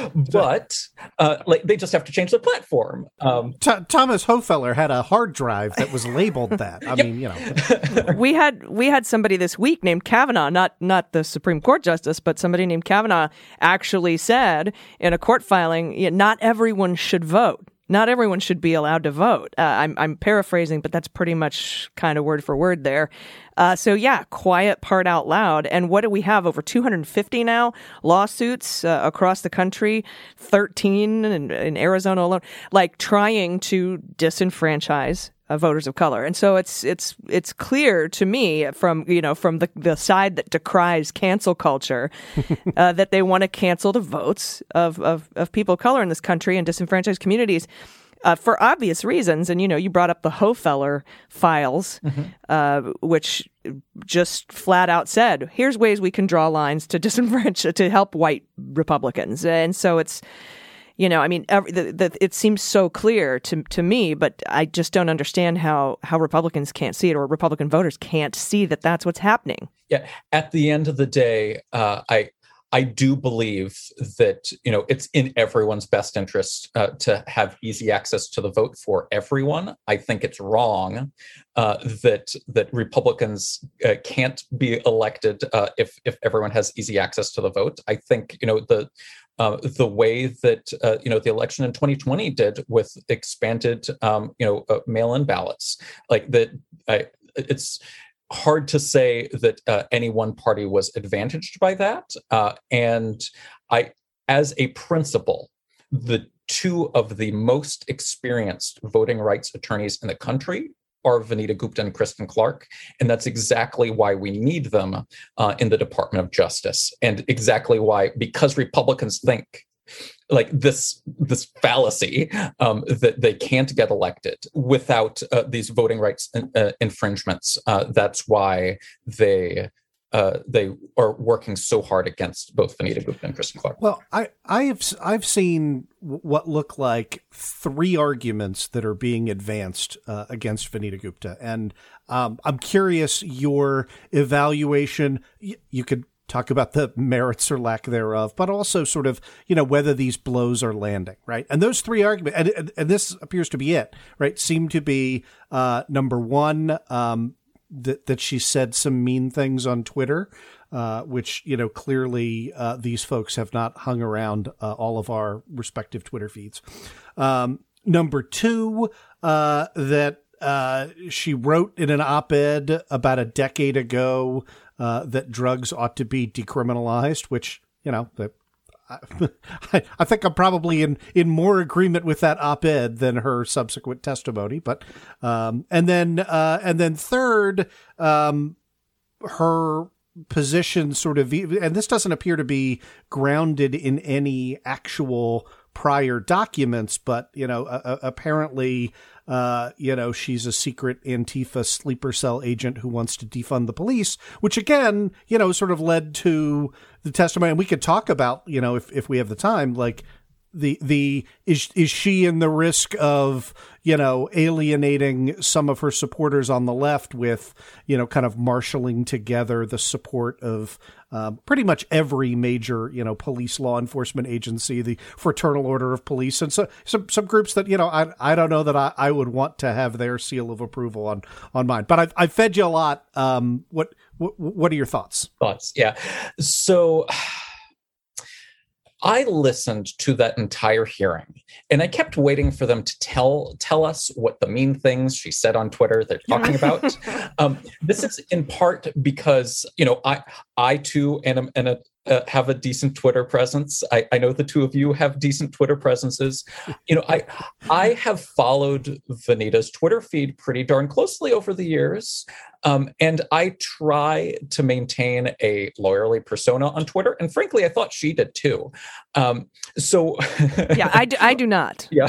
but uh, like they just have to change their platform. Um, Th- Thomas Hofeller had a hard drive that was labeled that. I Yep. mean, you know, we had we had somebody this week named Kavanaugh, not not the Supreme Court justice, but somebody named Kavanaugh actually said in a court filing, yeah, not everyone should vote. Not everyone should be allowed to vote. Uh, I'm I'm paraphrasing, but that's pretty much kind of word for word there. Uh, so yeah, quiet part out loud. And what do we have? Over two hundred fifty now lawsuits uh, across the country, thirteen in, in Arizona alone, like trying to disenfranchise Uh, voters of color. And so it's it's it's clear to me from, you know, from the, the side that decries cancel culture uh, that they want to cancel the votes of, of, of people of color in this country and disenfranchised communities uh, for obvious reasons. And, you know, you brought up the Hofeller files, mm-hmm. uh, which just flat out said, here's ways we can draw lines to disenfranchise, to help white Republicans. And so it's, You know, I mean, every, the, the, it seems so clear to to me, but I just don't understand how, how Republicans can't see it, or Republican voters can't see that that's what's happening. Yeah. At the end of the day, uh, I I do believe that, you know, it's in everyone's best interest uh, to have easy access to the vote for everyone. I think it's wrong uh, that that Republicans uh, can't be elected uh, if if everyone has easy access to the vote. I think, you know, the Uh, the way that, uh, you know, the election in twenty twenty did with expanded, um, you know, uh, mail-in ballots, like that. I, it's hard to say that uh, any one party was advantaged by that. Uh, and I, as a principle, the two of the most experienced voting rights attorneys in the country are Vanita Gupta and Kristen Clark. And that's exactly why we need them uh, in the Department of Justice. And exactly why, because Republicans think like this, this fallacy um, that they can't get elected without uh, these voting rights in, uh, infringements. Uh, that's why they uh, they are working so hard against both Vanita Gupta and Kristen Clark. Well, I, I've I've seen what look like three arguments that are being advanced uh, against Vanita Gupta, and um, I'm curious your evaluation. You, you could talk about the merits or lack thereof, but also sort of, you know, whether these blows are landing, right? And those three arguments, and, and, and this appears to be it, right, seem to be uh, number one. Um, That, that she said some mean things on Twitter, uh, which, you know, clearly uh, these folks have not hung around uh, all of our respective Twitter feeds. Um, number two, uh, that uh, she wrote in an op-ed about a decade ago uh, that drugs ought to be decriminalized, which, you know, that I, I think I'm probably in, in more agreement with that op-ed than her subsequent testimony. But um, and then uh, and then third, um, her position sort of, and this doesn't appear to be grounded in any actual prior documents, but, you know, uh, apparently, uh, you know, she's a secret Antifa sleeper cell agent who wants to defund the police, which again, you know, sort of led to the testimony. And we could talk about, you know, if, if we have the time, like the, the, is, is she in the risk of, you know, alienating some of her supporters on the left with, you know, kind of marshaling together the support of um, pretty much every major, you know, police law enforcement agency, the Fraternal Order of Police, and so some some groups that, you know, I I don't know that I, I would want to have their seal of approval on on mine. But I've I fed you a lot. Um, what what what are your thoughts? Thoughts, yeah. So I listened to that entire hearing, and I kept waiting for them to tell tell us what the mean things she said on Twitter they're talking about. Um, this is in part because, you know, I I too am and a Uh, have a decent Twitter presence. I, I know the two of you have decent Twitter presences. You know, I I have followed Vanita's Twitter feed pretty darn closely over the years, um, and I try to maintain a lawyerly persona on Twitter. And frankly, I thought she did too. Um, so yeah, I do, I do not. Yeah.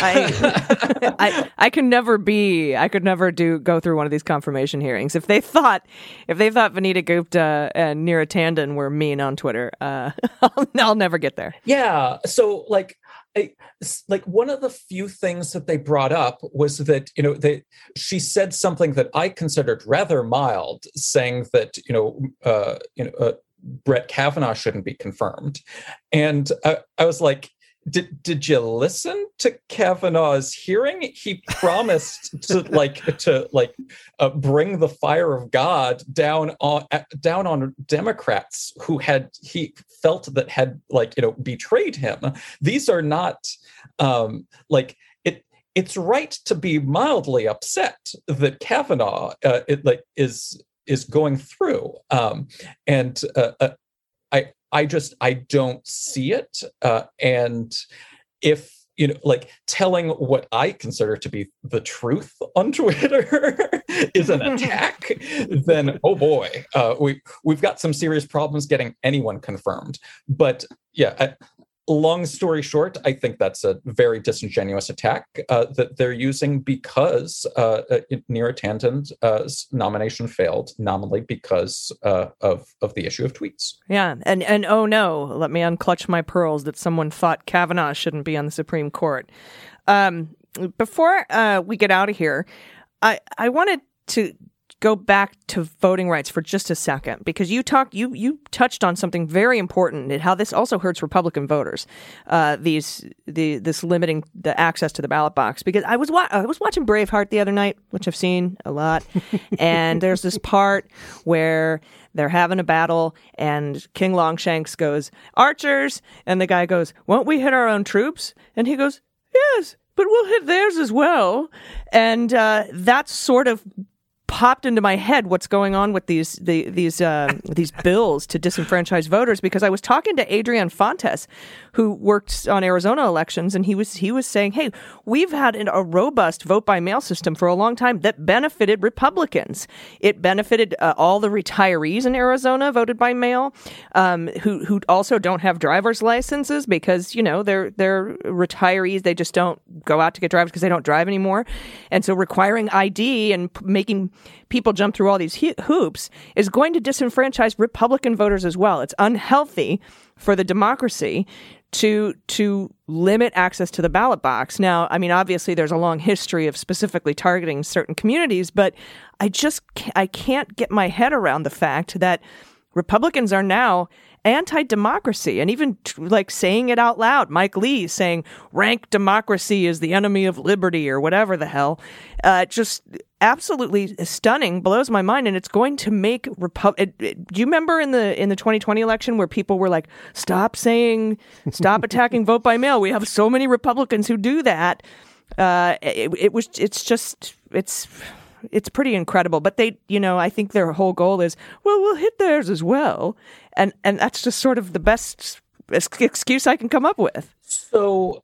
I, I I can never be. I could never do go through one of these confirmation hearings. If they thought if they thought Vanita Gupta and Neera Tanden were mean on Twitter. Uh, I'll, I'll never get there. Yeah. So like, I, like one of the few things that they brought up was that, you know, they, she said something that I considered rather mild, saying that, you know, uh, you know, uh, Brett Kavanaugh shouldn't be confirmed. And I, I was like, Did did you listen to Kavanaugh's hearing? He promised to like to like uh, bring the fire of God down on uh, down on Democrats who had he felt that had like you know betrayed him. These are not um, like it. It's right to be mildly upset that Kavanaugh uh, it like is is going through um, and uh, uh, I. I just, I don't see it. Uh, and if, you know, like telling what I consider to be the truth on Twitter is an attack, then, oh boy, uh, we, we've got some serious problems getting anyone confirmed. But yeah, I, long story short, I think that's a very disingenuous attack uh, that they're using because uh, Neera Tanden's uh, nomination failed, nominally because uh, of of the issue of tweets. Yeah, and and oh no, let me unclutch my pearls that someone thought Kavanaugh shouldn't be on the Supreme Court. Um, before uh, we get out of here, I I wanted to go back to voting rights for just a second, because you talked, you you touched on something very important, and how this also hurts Republican voters. Uh, these the this limiting the access to the ballot box. Because I was wa- I was watching Braveheart the other night, which I've seen a lot, and there's this part where they're having a battle, and King Longshanks goes, "Archers," and the guy goes, "Won't we hit our own troops?" And he goes, "Yes, but we'll hit theirs as well." And uh, that's sort of popped into my head what's going on with these the, these uh, these bills to disenfranchise voters, because I was talking to Adrian Fontes, who worked on Arizona elections, and he was he was saying, hey, we've had an, a robust vote by mail system for a long time that benefited Republicans. It benefited uh, all the retirees in Arizona voted by mail, um, who who also don't have driver's licenses because, you know, they're they're retirees. They just don't go out to get drivers because they don't drive anymore, and so requiring I D and p- making people jump through all these he- hoops is going to disenfranchise Republican voters as well. It's unhealthy for the democracy to to limit access to the ballot box. Now, I mean, obviously, there's a long history of specifically targeting certain communities, but I just can't, I can't get my head around the fact that Republicans are now anti-democracy, and even t- like saying it out loud. Mike Lee saying rank democracy is the enemy of liberty or whatever the hell. Uh, just absolutely stunning, blows my mind, and it's going to make Repu- it, it, do you remember in the in the twenty twenty election where people were like, stop saying, stop attacking vote by mail? We have so many Republicans who do that. Uh, it, it was it's just it's it's pretty incredible. But they, you know, I think their whole goal is, well, we'll hit theirs as well. And and that's just sort of the best excuse I can come up with. So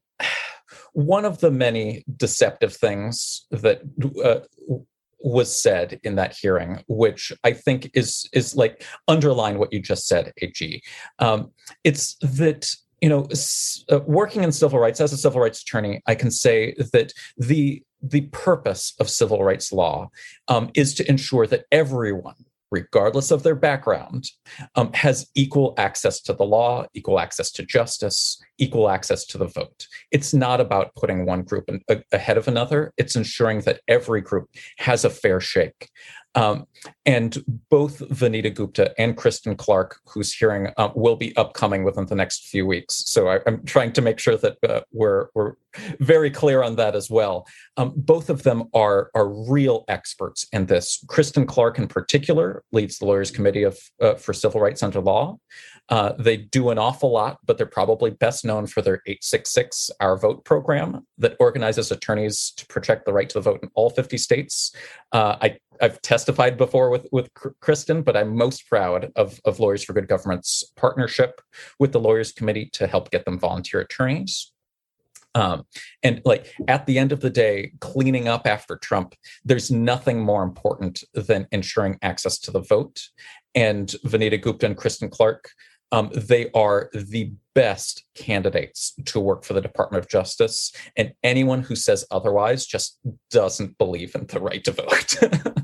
one of the many deceptive things that uh, was said in that hearing, which I think is is like underline what you just said, A G. Um, it's that, you know, uh, working in civil rights, as a civil rights attorney, I can say that the the purpose of civil rights law um, is to ensure that everyone, regardless of their background, um, has equal access to the law, equal access to justice, equal access to the vote. It's not about putting one group in, a, ahead of another. It's ensuring that every group has a fair shake. Um, and both Vanita Gupta and Kristen Clark, whose hearing uh, will be upcoming within the next few weeks. So I, I'm trying to make sure that uh, we're we're very clear on that as well. Um, both of them are are real experts in this. Kristen Clark, in particular, leads the Lawyers Committee of uh, for Civil Rights Under Law. Uh, they do an awful lot, but they're probably best known for their eight six six Our Vote program that organizes attorneys to protect the right to the vote in all fifty states. Uh, I, I've testified before with, with Kristen, but I'm most proud of, of Lawyers for Good Government's partnership with the Lawyers Committee to help get them volunteer attorneys. Um, and like at the end of the day, cleaning up after Trump, there's nothing more important than ensuring access to the vote. And Vanita Gupta and Kristen Clark, um, they are the best candidates to work for the Department of Justice. And anyone who says otherwise just doesn't believe in the right to vote.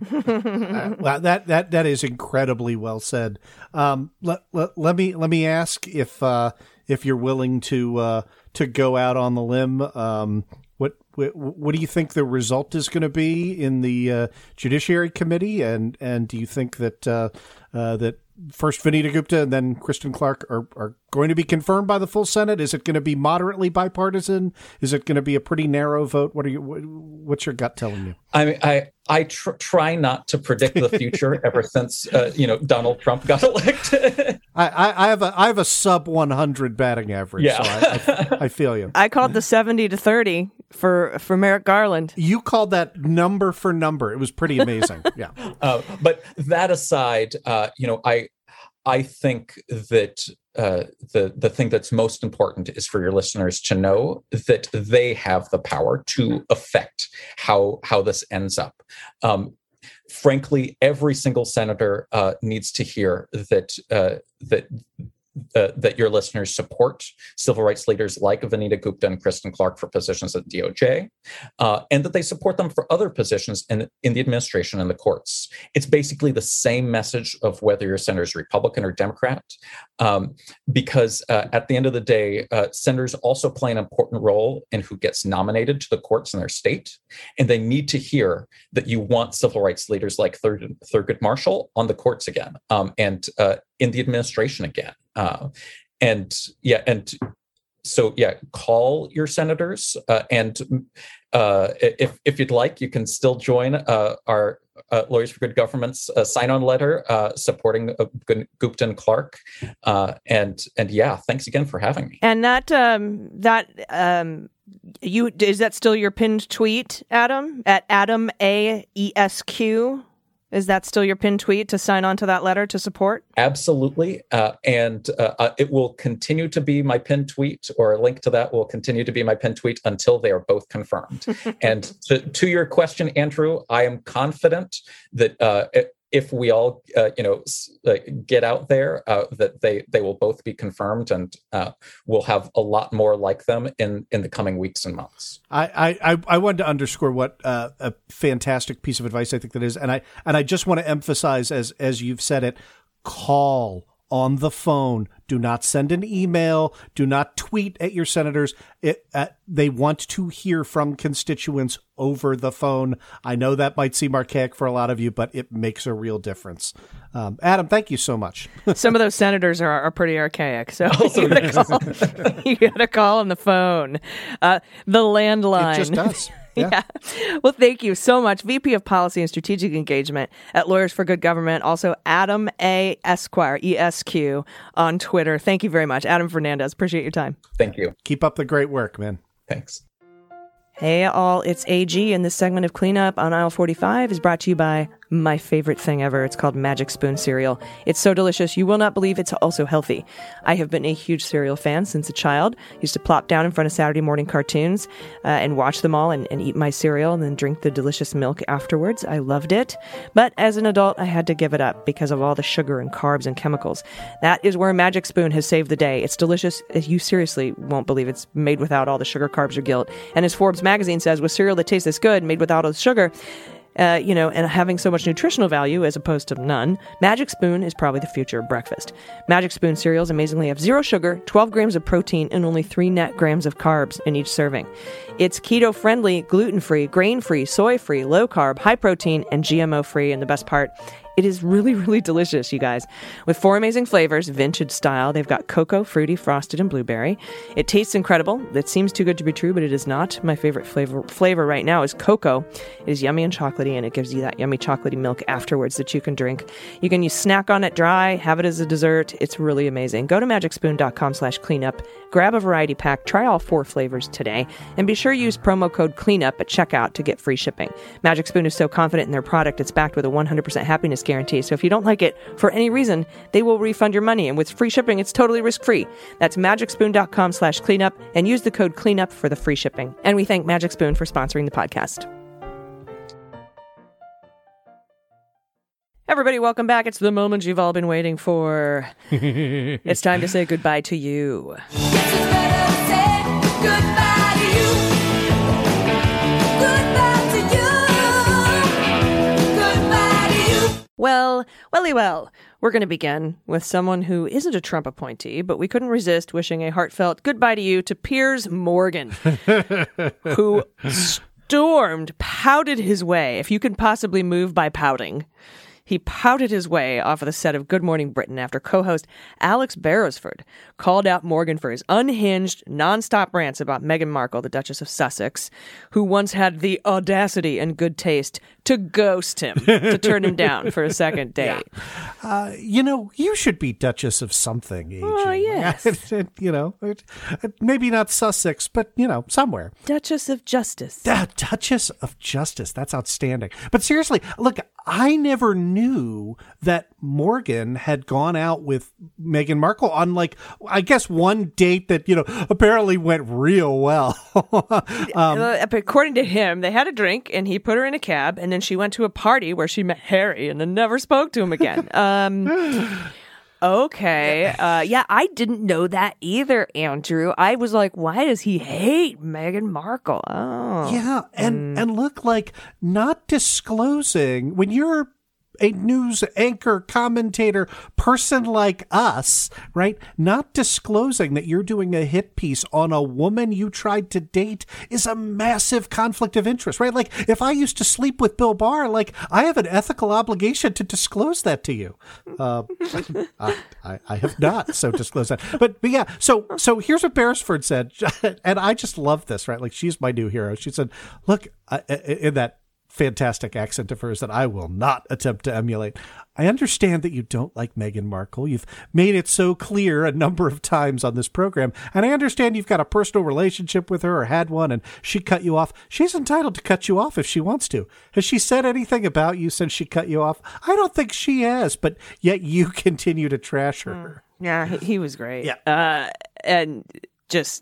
uh, well, that that that is incredibly well said. Um, let, let let me let me ask if uh, if you're willing to uh, to go out on the limb. Um, what, what what do you think the result is going to be in the uh, Judiciary Committee, and and do you think that uh, uh, that first Vanita Gupta and then Kristen Clark are, are going to be confirmed by the full Senate? Is it going to be moderately bipartisan? Is it going to be a pretty narrow vote? What are you? What's your gut telling you? I mean, I I tr- try not to predict the future ever since uh, you know Donald Trump got elected. I, I, I have a I have a sub one hundred batting average. Yeah. So I, I, I feel you. I called the seventy to thirty for for Merrick Garland. You called that number for number. It was pretty amazing. Yeah. Uh, but that aside, uh, you know, I I think that uh, the the thing that's most important is for your listeners to know that they have the power to affect how how this ends up. Um, frankly, every single senator uh, needs to hear that uh, that. Uh, that your listeners support civil rights leaders like Vanita Gupta and Kristen Clark for positions at D O J, uh, and that they support them for other positions in, in the administration and the courts. It's basically the same message of whether your senator is Republican or Democrat, um, because uh, at the end of the day, uh, senators also play an important role in who gets nominated to the courts in their state, and they need to hear that you want civil rights leaders like Thurgood, Thurgood Marshall on the courts again, um, and uh, in the administration again. Uh, and yeah, and so yeah, call your senators, uh, and uh, if if you'd like, you can still join uh, our uh, Lawyers for Good Government's uh, sign-on letter uh, supporting uh, Gupta and Clark. Uh, and and yeah, thanks again for having me. And that um, that um, you is that still your pinned tweet, Adam? At Adam A E S Q. Is that still your pinned tweet to sign on to that letter to support? Absolutely. Uh, and uh, uh, it will continue to be my pinned tweet, or a link to that will continue to be my pinned tweet until they are both confirmed. And to, to your question, Andrew, I am confident that uh, if we all, uh, you know, uh, get out there, uh, that they they will both be confirmed, and uh, we'll have a lot more like them in, in the coming weeks and months. I, I, I wanted to underscore what uh, a fantastic piece of advice I think that is, and I and I just want to emphasize, as as you've said it, call on the phone. Do not send an email. Do not tweet at your senators. It, uh, they want to hear from constituents over the phone. I know that might seem archaic for a lot of you, but it makes a real difference. Um, Adam, thank you so much. Some of those senators are, are pretty archaic, so you gotta call, you gotta call on the phone. Uh, the landline. It just does. Yeah. yeah. Well, thank you so much. V P of Policy and Strategic Engagement at Lawyers for Good Government. Also, Adam A. Esquire, E S Q, on Twitter. Thank you very much. Adam Fernandez. Appreciate your time. Thank you. Keep up the great work, man. Thanks. Hey, all. It's A G, and this segment of Cleanup on Aisle forty-five is brought to you by my favorite thing ever. It's called Magic Spoon cereal. It's so delicious, you will not believe it's also healthy. I have been a huge cereal fan since a child. Used to plop down in front of Saturday morning cartoons uh, and watch them all and, and eat my cereal and then drink the delicious milk afterwards. I loved it. But as an adult, I had to give it up because of all the sugar and carbs and chemicals. That is where Magic Spoon has saved the day. It's delicious. You seriously won't believe it's made without all the sugar, carbs, or guilt. And as Forbes magazine says, with cereal that tastes this good, made without all the sugar, uh, you know, and having so much nutritional value as opposed to none, Magic Spoon is probably the future of breakfast. Magic Spoon cereals amazingly have zero sugar, twelve grams of protein, and only three net grams of carbs in each serving. It's keto-friendly, gluten-free, grain-free, soy-free, low-carb, high-protein, and G M O-free, and the best part, it is really, really delicious, you guys. With four amazing flavors, vintage style. They've got cocoa, fruity, frosted, and blueberry. It tastes incredible. It seems too good to be true, but it is not. My favorite flavor flavor right now is cocoa. It is yummy and chocolatey, and it gives you that yummy chocolatey milk afterwards that you can drink. You can use snack on it dry, have it as a dessert. It's really amazing. Go to magicspoon.com slash cleanup. Grab a variety pack. Try all four flavors today. And be sure to use promo code cleanup at checkout to get free shipping. Magic Spoon is so confident in their product, it's backed with a one hundred percent happiness guarantee. So if you don't like it for any reason, they will refund your money. And with free shipping, it's totally risk-free. That's magicspoon.com slash cleanup and use the code cleanup for the free shipping. And we thank Magic Spoon for sponsoring the podcast. Everybody, welcome back. It's the moment you've all been waiting for. It's time to say goodbye to you. This is better to say goodbye to you. Goodbye to you. Goodbye to you. Well, welly well, we're going to begin with someone who isn't a Trump appointee, but we couldn't resist wishing a heartfelt goodbye to you to Piers Morgan, who stormed, pouted his way, if you can possibly move by pouting. He pouted his way off of the set of Good Morning Britain after co-host Alex Beresford called out Morgan for his unhinged, nonstop rants about Meghan Markle, the Duchess of Sussex, who once had the audacity and good taste to ghost him, to turn him down for a second date. Yeah. Uh, you know, you should be Duchess of something, A G. Oh, yes. You know, maybe not Sussex, but, you know, somewhere. Duchess of Justice. Uh, Duchess of Justice. That's outstanding. But seriously, look, I never knew that Morgan had gone out with Meghan Markle on, like, I guess one date that, you know, apparently went real well. um, According to him, they had a drink and he put her in a cab and then she went to a party where she met Harry and then never spoke to him again. Um, okay. Uh, yeah, I didn't know that either, Andrew. I was like, why does he hate Meghan Markle? Oh. Yeah, and, Mm. and look, like, not disclosing, when you're a news anchor, commentator, person like us, right? Not disclosing that you're doing a hit piece on a woman you tried to date is a massive conflict of interest, right? Like, if I used to sleep with Bill Barr, like, I have an ethical obligation to disclose that to you. Uh, I, I, I have not, so disclose that. But, but yeah, so so here's what Beresford said, and I just love this, right? Like, she's my new hero. She said, look, I, in that fantastic accent of hers that I will not attempt to emulate. I understand that you don't like Meghan Markle. You've made it so clear a number of times on this program. And I understand you've got a personal relationship with her or had one and she cut you off. She's entitled to cut you off if she wants to. Has she said anything about you since she cut you off? I don't think she has, but yet you continue to trash her. Mm. Yeah, he, he was great. Yeah. Uh, and just...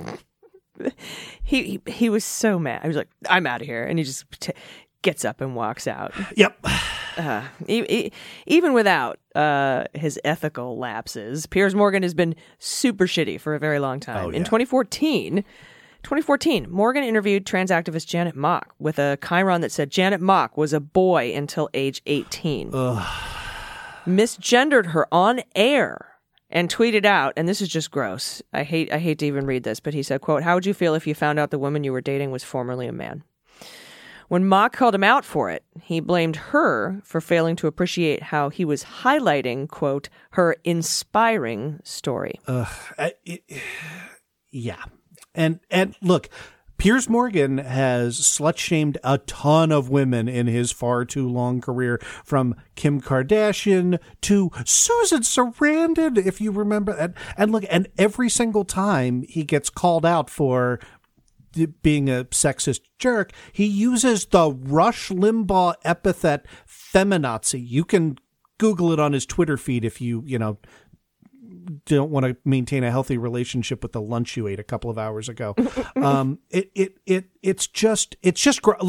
He, he he was so mad. I was like, I'm out of here. And he just t- gets up and walks out. Yep. Uh, e- e- even without uh, his ethical lapses, Piers Morgan has been super shitty for a very long time. Oh, yeah. In twenty fourteen, twenty fourteen, Morgan interviewed trans activist Janet Mock with a chyron that said Janet Mock was a boy until age eighteen. Ugh. Misgendered her on air. And tweeted out, and this is just gross. I hate I hate to even read this, but he said, quote, "How would you feel if you found out the woman you were dating was formerly a man?" When Mock called him out for it, he blamed her for failing to appreciate how he was highlighting, quote, her inspiring story. Ugh. I, it, yeah. And and look, Piers Morgan has slut-shamed a ton of women in his far too long career, from Kim Kardashian to Susan Sarandon, if you remember. And, and look, and every single time he gets called out for being a sexist jerk, he uses the Rush Limbaugh epithet feminazi. You can Google it on his Twitter feed if you, you know, don't want to maintain a healthy relationship with the lunch you ate a couple of hours ago. um, it, it, it, it's just, it's just gr- like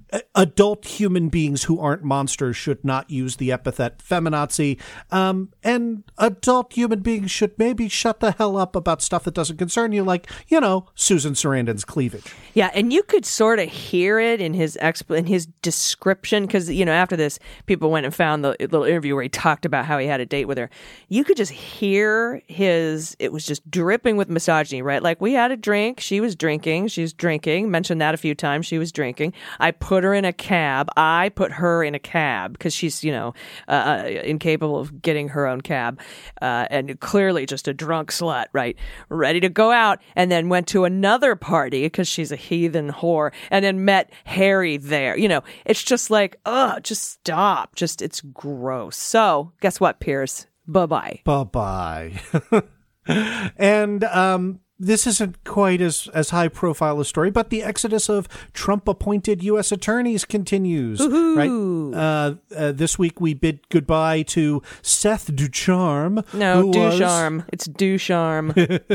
adult human beings who aren't monsters should not use the epithet feminazi. Um, and adult human beings should maybe shut the hell up about stuff that doesn't concern you, like, you know, Susan Sarandon's cleavage. Yeah, and you could sort of hear it in his exp- in his description, because, you know, after this, people went and found the little interview where he talked about how he had a date with her. You could just hear his, it was just dripping with misogyny, right? Like, we had a drink, she was drinking, she's drinking, mentioned that a few times, she was drinking. I put her in a cab. I put her in a cab because she's, you know, uh, incapable of getting her own cab. Uh, and clearly just a drunk slut, right? Ready to go out. And then went to another party because she's a heathen whore, and then met Harry there. You know, it's just like, ugh, just stop. Just, it's gross. So guess what, Piers? Bye-bye. Bye-bye. And, um, this isn't quite as, as high profile a story, but the exodus of Trump-appointed U S attorneys continues. Woo-hoo. Right? Uh, uh, this week we bid goodbye to Seth Ducharme. No, who Ducharme. Was... It's Ducharme.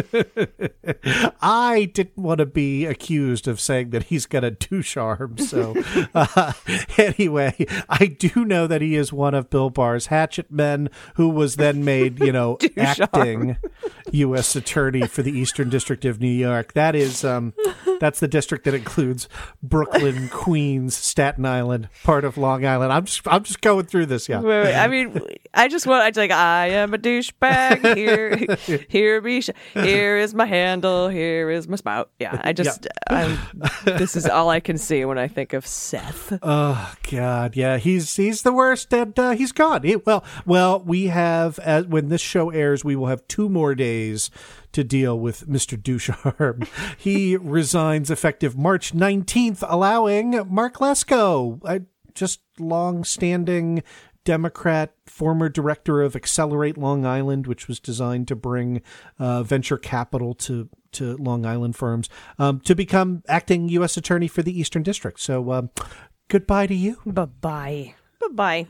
I didn't want to be accused of saying that he's got a Ducharme. So uh, anyway, I do know that he is one of Bill Barr's hatchet men, who was then made, you know, acting U S attorney for the Eastern District of New York. That is, um, that's the district that includes Brooklyn, Queens, Staten Island, part of Long Island. I'm just, I'm just going through this. Yeah. Wait, wait. I mean, I just want. I just like. I am a douchebag. Here, here be. Sh- here is my handle. Here is my spout. Yeah. I just. I'm, this is all I can see when I think of Seth. Oh God, yeah. He's he's the worst, and uh, he's gone. He, well, well, we have as when this show airs, we will have two more days to deal with Mister Ducharme. He resigns effective March nineteenth, allowing Mark Lesko, a just long-standing Democrat, former director of Accelerate Long Island, which was designed to bring uh, venture capital to, to Long Island firms, um, to become acting U S attorney for the Eastern District. So um, goodbye to you. Bye-bye. Bye-bye.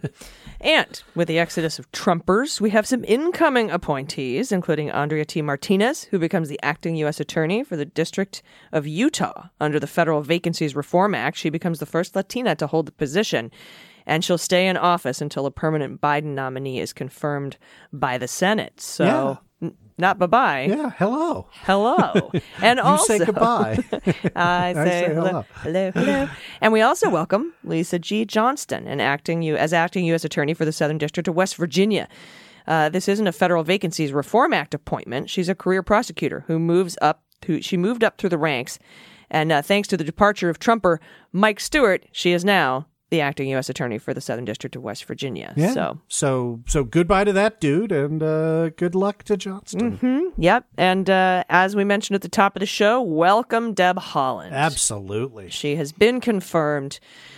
And with the exodus of Trumpers, we have some incoming appointees, including Andrea T. Martinez, who becomes the acting U S attorney for the District of Utah. Under the Federal Vacancies Reform Act, she becomes the first Latina to hold the position, and she'll stay in office until a permanent Biden nominee is confirmed by the Senate. So... Yeah. N- not bye-bye. Yeah, hello. Hello. And you also... say goodbye. I, say I say hello. hello. Hello, hello. And we also welcome Lisa G. Johnston an acting U- as acting U S attorney for the Southern District of West Virginia. Uh, this isn't a Federal Vacancies Reform Act appointment. She's a career prosecutor who moves up. Who, she moved up through the ranks. And uh, thanks to the departure of Trumper Mike Stewart, she is now the acting U S attorney for the Southern District of West Virginia. Yeah. So, so, so goodbye to that dude, and uh, good luck to Johnston. Mm-hmm. Yep. And uh, as we mentioned at the top of the show, welcome Deb Haaland. Absolutely. She has been confirmed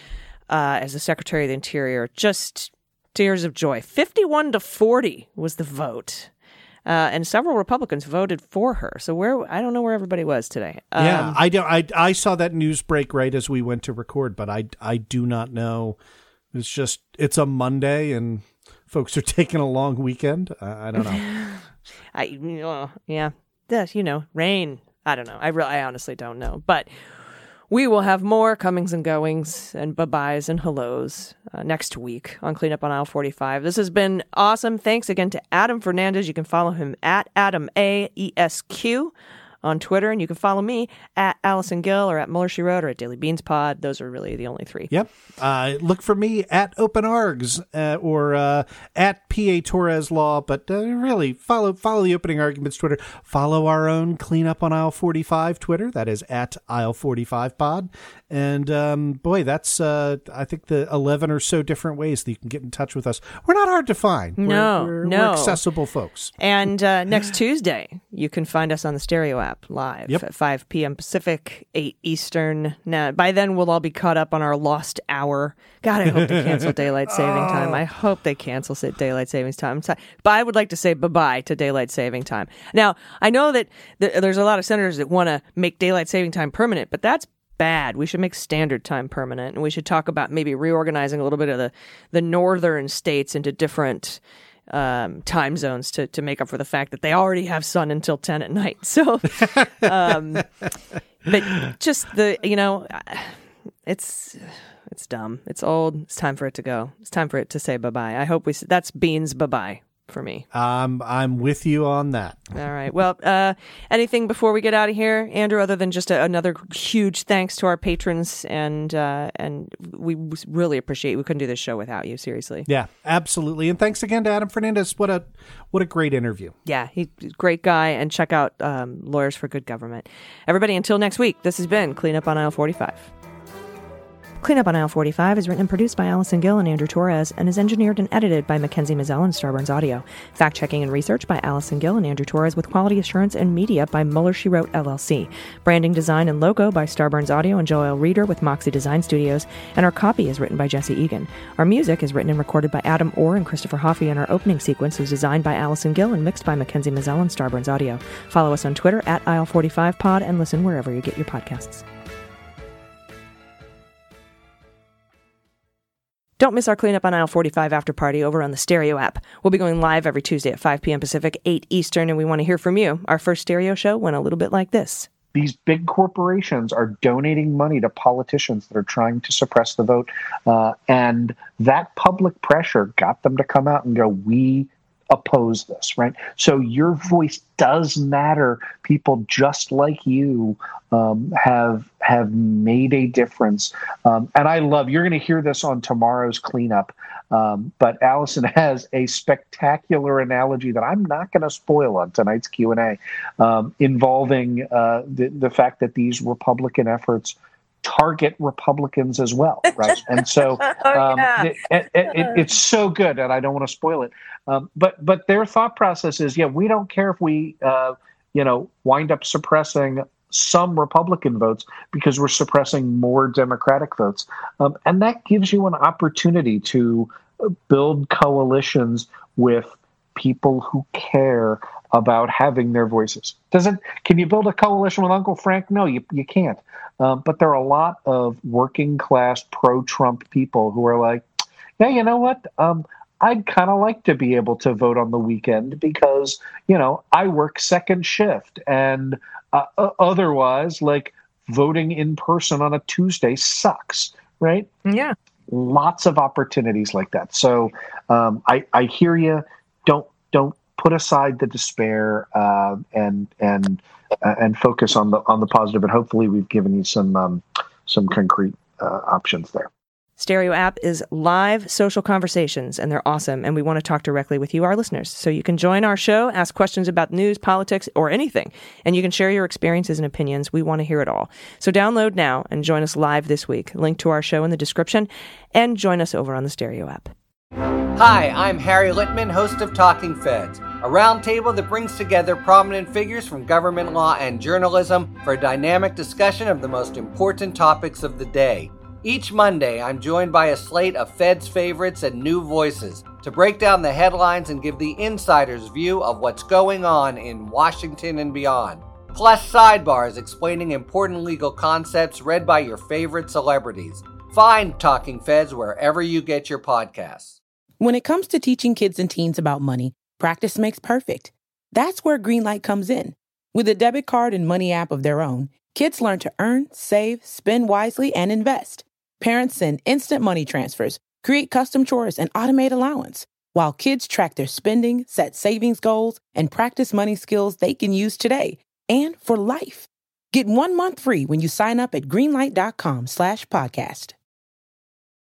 uh, as the Secretary of the Interior. Just tears of joy. fifty-one to forty was the vote. Uh, and several Republicans voted for her. So where I don't know where everybody was today. Um, yeah, I don't. I I saw that news break right as we went to record, but I I do not know. It's just it's a Monday and folks are taking a long weekend. I, I don't know. I you know, yeah, that you know, rain. I don't know. I re- I honestly don't know, but. We will have more comings and goings and bye-byes and hellos uh, next week on Cleanup on Aisle forty-five. This has been awesome. Thanks again to Adam Fernandez. You can follow him at Adam A E S Q on Twitter, and you can follow me at Allison Gill or at Muller She Wrote or at Daily Beans Pod. Those are really the only three. Yep. Uh, look for me at Open Args uh, or uh, at P A Torres Law, but uh, really follow follow the Opening Arguments Twitter. Follow our own Cleanup on Aisle forty-five Twitter. That is at Aisle forty-five Pod. And um, boy, that's uh, I think the eleven or so different ways that you can get in touch with us. We're not hard to find. We're, No, we're, no. We're accessible folks. And uh, next Tuesday, you can find us on the Stereo app live Yep. at five p.m. Pacific, eight Eastern. Now, by then, we'll all be caught up on our lost hour. God, I hope they cancel Daylight Saving Time. I hope they cancel sa- Daylight Savings Time. So- But I would like to say bye-bye to Daylight Saving Time. Now, I know that th- there's a lot of senators that want to make Daylight Saving Time permanent, but that's bad. We should make standard time permanent, and we should talk about maybe reorganizing a little bit of the, the northern states into different um, time zones to, to make up for the fact that they already have sun until ten at night. So, um, but just the, you know, it's, it's dumb. It's old. It's time for it to go. It's time for it to say bye-bye. I hope we, s- that's Beans bye-bye for me. Um, I'm with you on that. All right. Well, uh, anything before we get out of here, Andrew, other than just a, another huge thanks to our patrons, and uh, and we really appreciate, we couldn't do this show without you, seriously. Yeah, absolutely. And thanks again to Adam Fernandez. What a what a great interview. Yeah, he's a great guy, and check out um, Lawyers for Good Government. Everybody, until next week, this has been Clean Up on Aisle forty-five. Clean Up on Aisle forty-five is written and produced by Allison Gill and Andrew Torres and is engineered and edited by Mackenzie Mazzell and Starburns Audio. Fact-checking and research by Allison Gill and Andrew Torres with quality assurance and media by Muller She Wrote L L C. Branding, design, and logo by Starburns Audio and Joel Reeder with Moxie Design Studios. And our copy is written by Jesse Egan. Our music is written and recorded by Adam Orr and Christopher Hoffey, and our opening sequence was designed by Allison Gill and mixed by Mackenzie Mazzell and Starburns Audio. Follow us on Twitter at Aisle forty-five pod and listen wherever you get your podcasts. Don't miss our Clean Up on Aisle forty-five after party over on the Stereo app. We'll be going live every Tuesday at five p.m. Pacific, eight Eastern, and we want to hear from you. Our first Stereo show went a little bit like this. These big corporations are donating money to politicians that are trying to suppress the vote. Uh, and that public pressure got them to come out and go, we oppose this, right? So your voice does matter. People just like you um, have have made a difference. Um, and I love, you're going to hear this on tomorrow's cleanup, um, but Allison has a spectacular analogy that I'm not going to spoil on tonight's Q and A um, involving uh, the, the fact that these Republican efforts target Republicans as well, right? And so um, yeah. it, it, it, it's so good, and I don't want to spoil it. Um, but but their thought process is, yeah, we don't care if we, uh, you know, wind up suppressing some Republican votes because we're suppressing more Democratic votes, um, and that gives you an opportunity to build coalitions with people who care about having their voices. Doesn't can you build a coalition with Uncle Frank? No, you you can't. Um, but there are a lot of working class pro-Trump people who are like, yeah, you know what? Um, I'd kind of like to be able to vote on the weekend because, you know, I work second shift, and uh, otherwise, like, voting in person on a Tuesday sucks, right? Yeah. Lots of opportunities like that. So um, I, I hear you. Don't don't put aside the despair uh, and and uh, and focus on the on the positive. And hopefully, we've given you some um, some concrete uh, options there. Stereo app is live social conversations, and they're awesome, and we want to talk directly with you, our listeners. So you can join our show, ask questions about news, politics, or anything, and you can share your experiences and opinions. We want to hear it all. So download now and join us live this week. Link to our show in the description, and join us over on the Stereo app. Hi, I'm Harry Littman, host of Talking Feds, a roundtable that brings together prominent figures from government law and journalism for a dynamic discussion of the most important topics of the day. Each Monday, I'm joined by a slate of Feds favorites and new voices to break down the headlines and give the insider's view of what's going on in Washington and beyond. Plus sidebars explaining important legal concepts read by your favorite celebrities. Find Talking Feds wherever you get your podcasts. When it comes to teaching kids and teens about money, practice makes perfect. That's where Greenlight comes in. With a debit card and money app of their own, kids learn to earn, save, spend wisely, and invest. Parents send instant money transfers, create custom chores, and automate allowance, while kids track their spending, set savings goals, and practice money skills they can use today and for life. Get one month free when you sign up at greenlight.com slash podcast.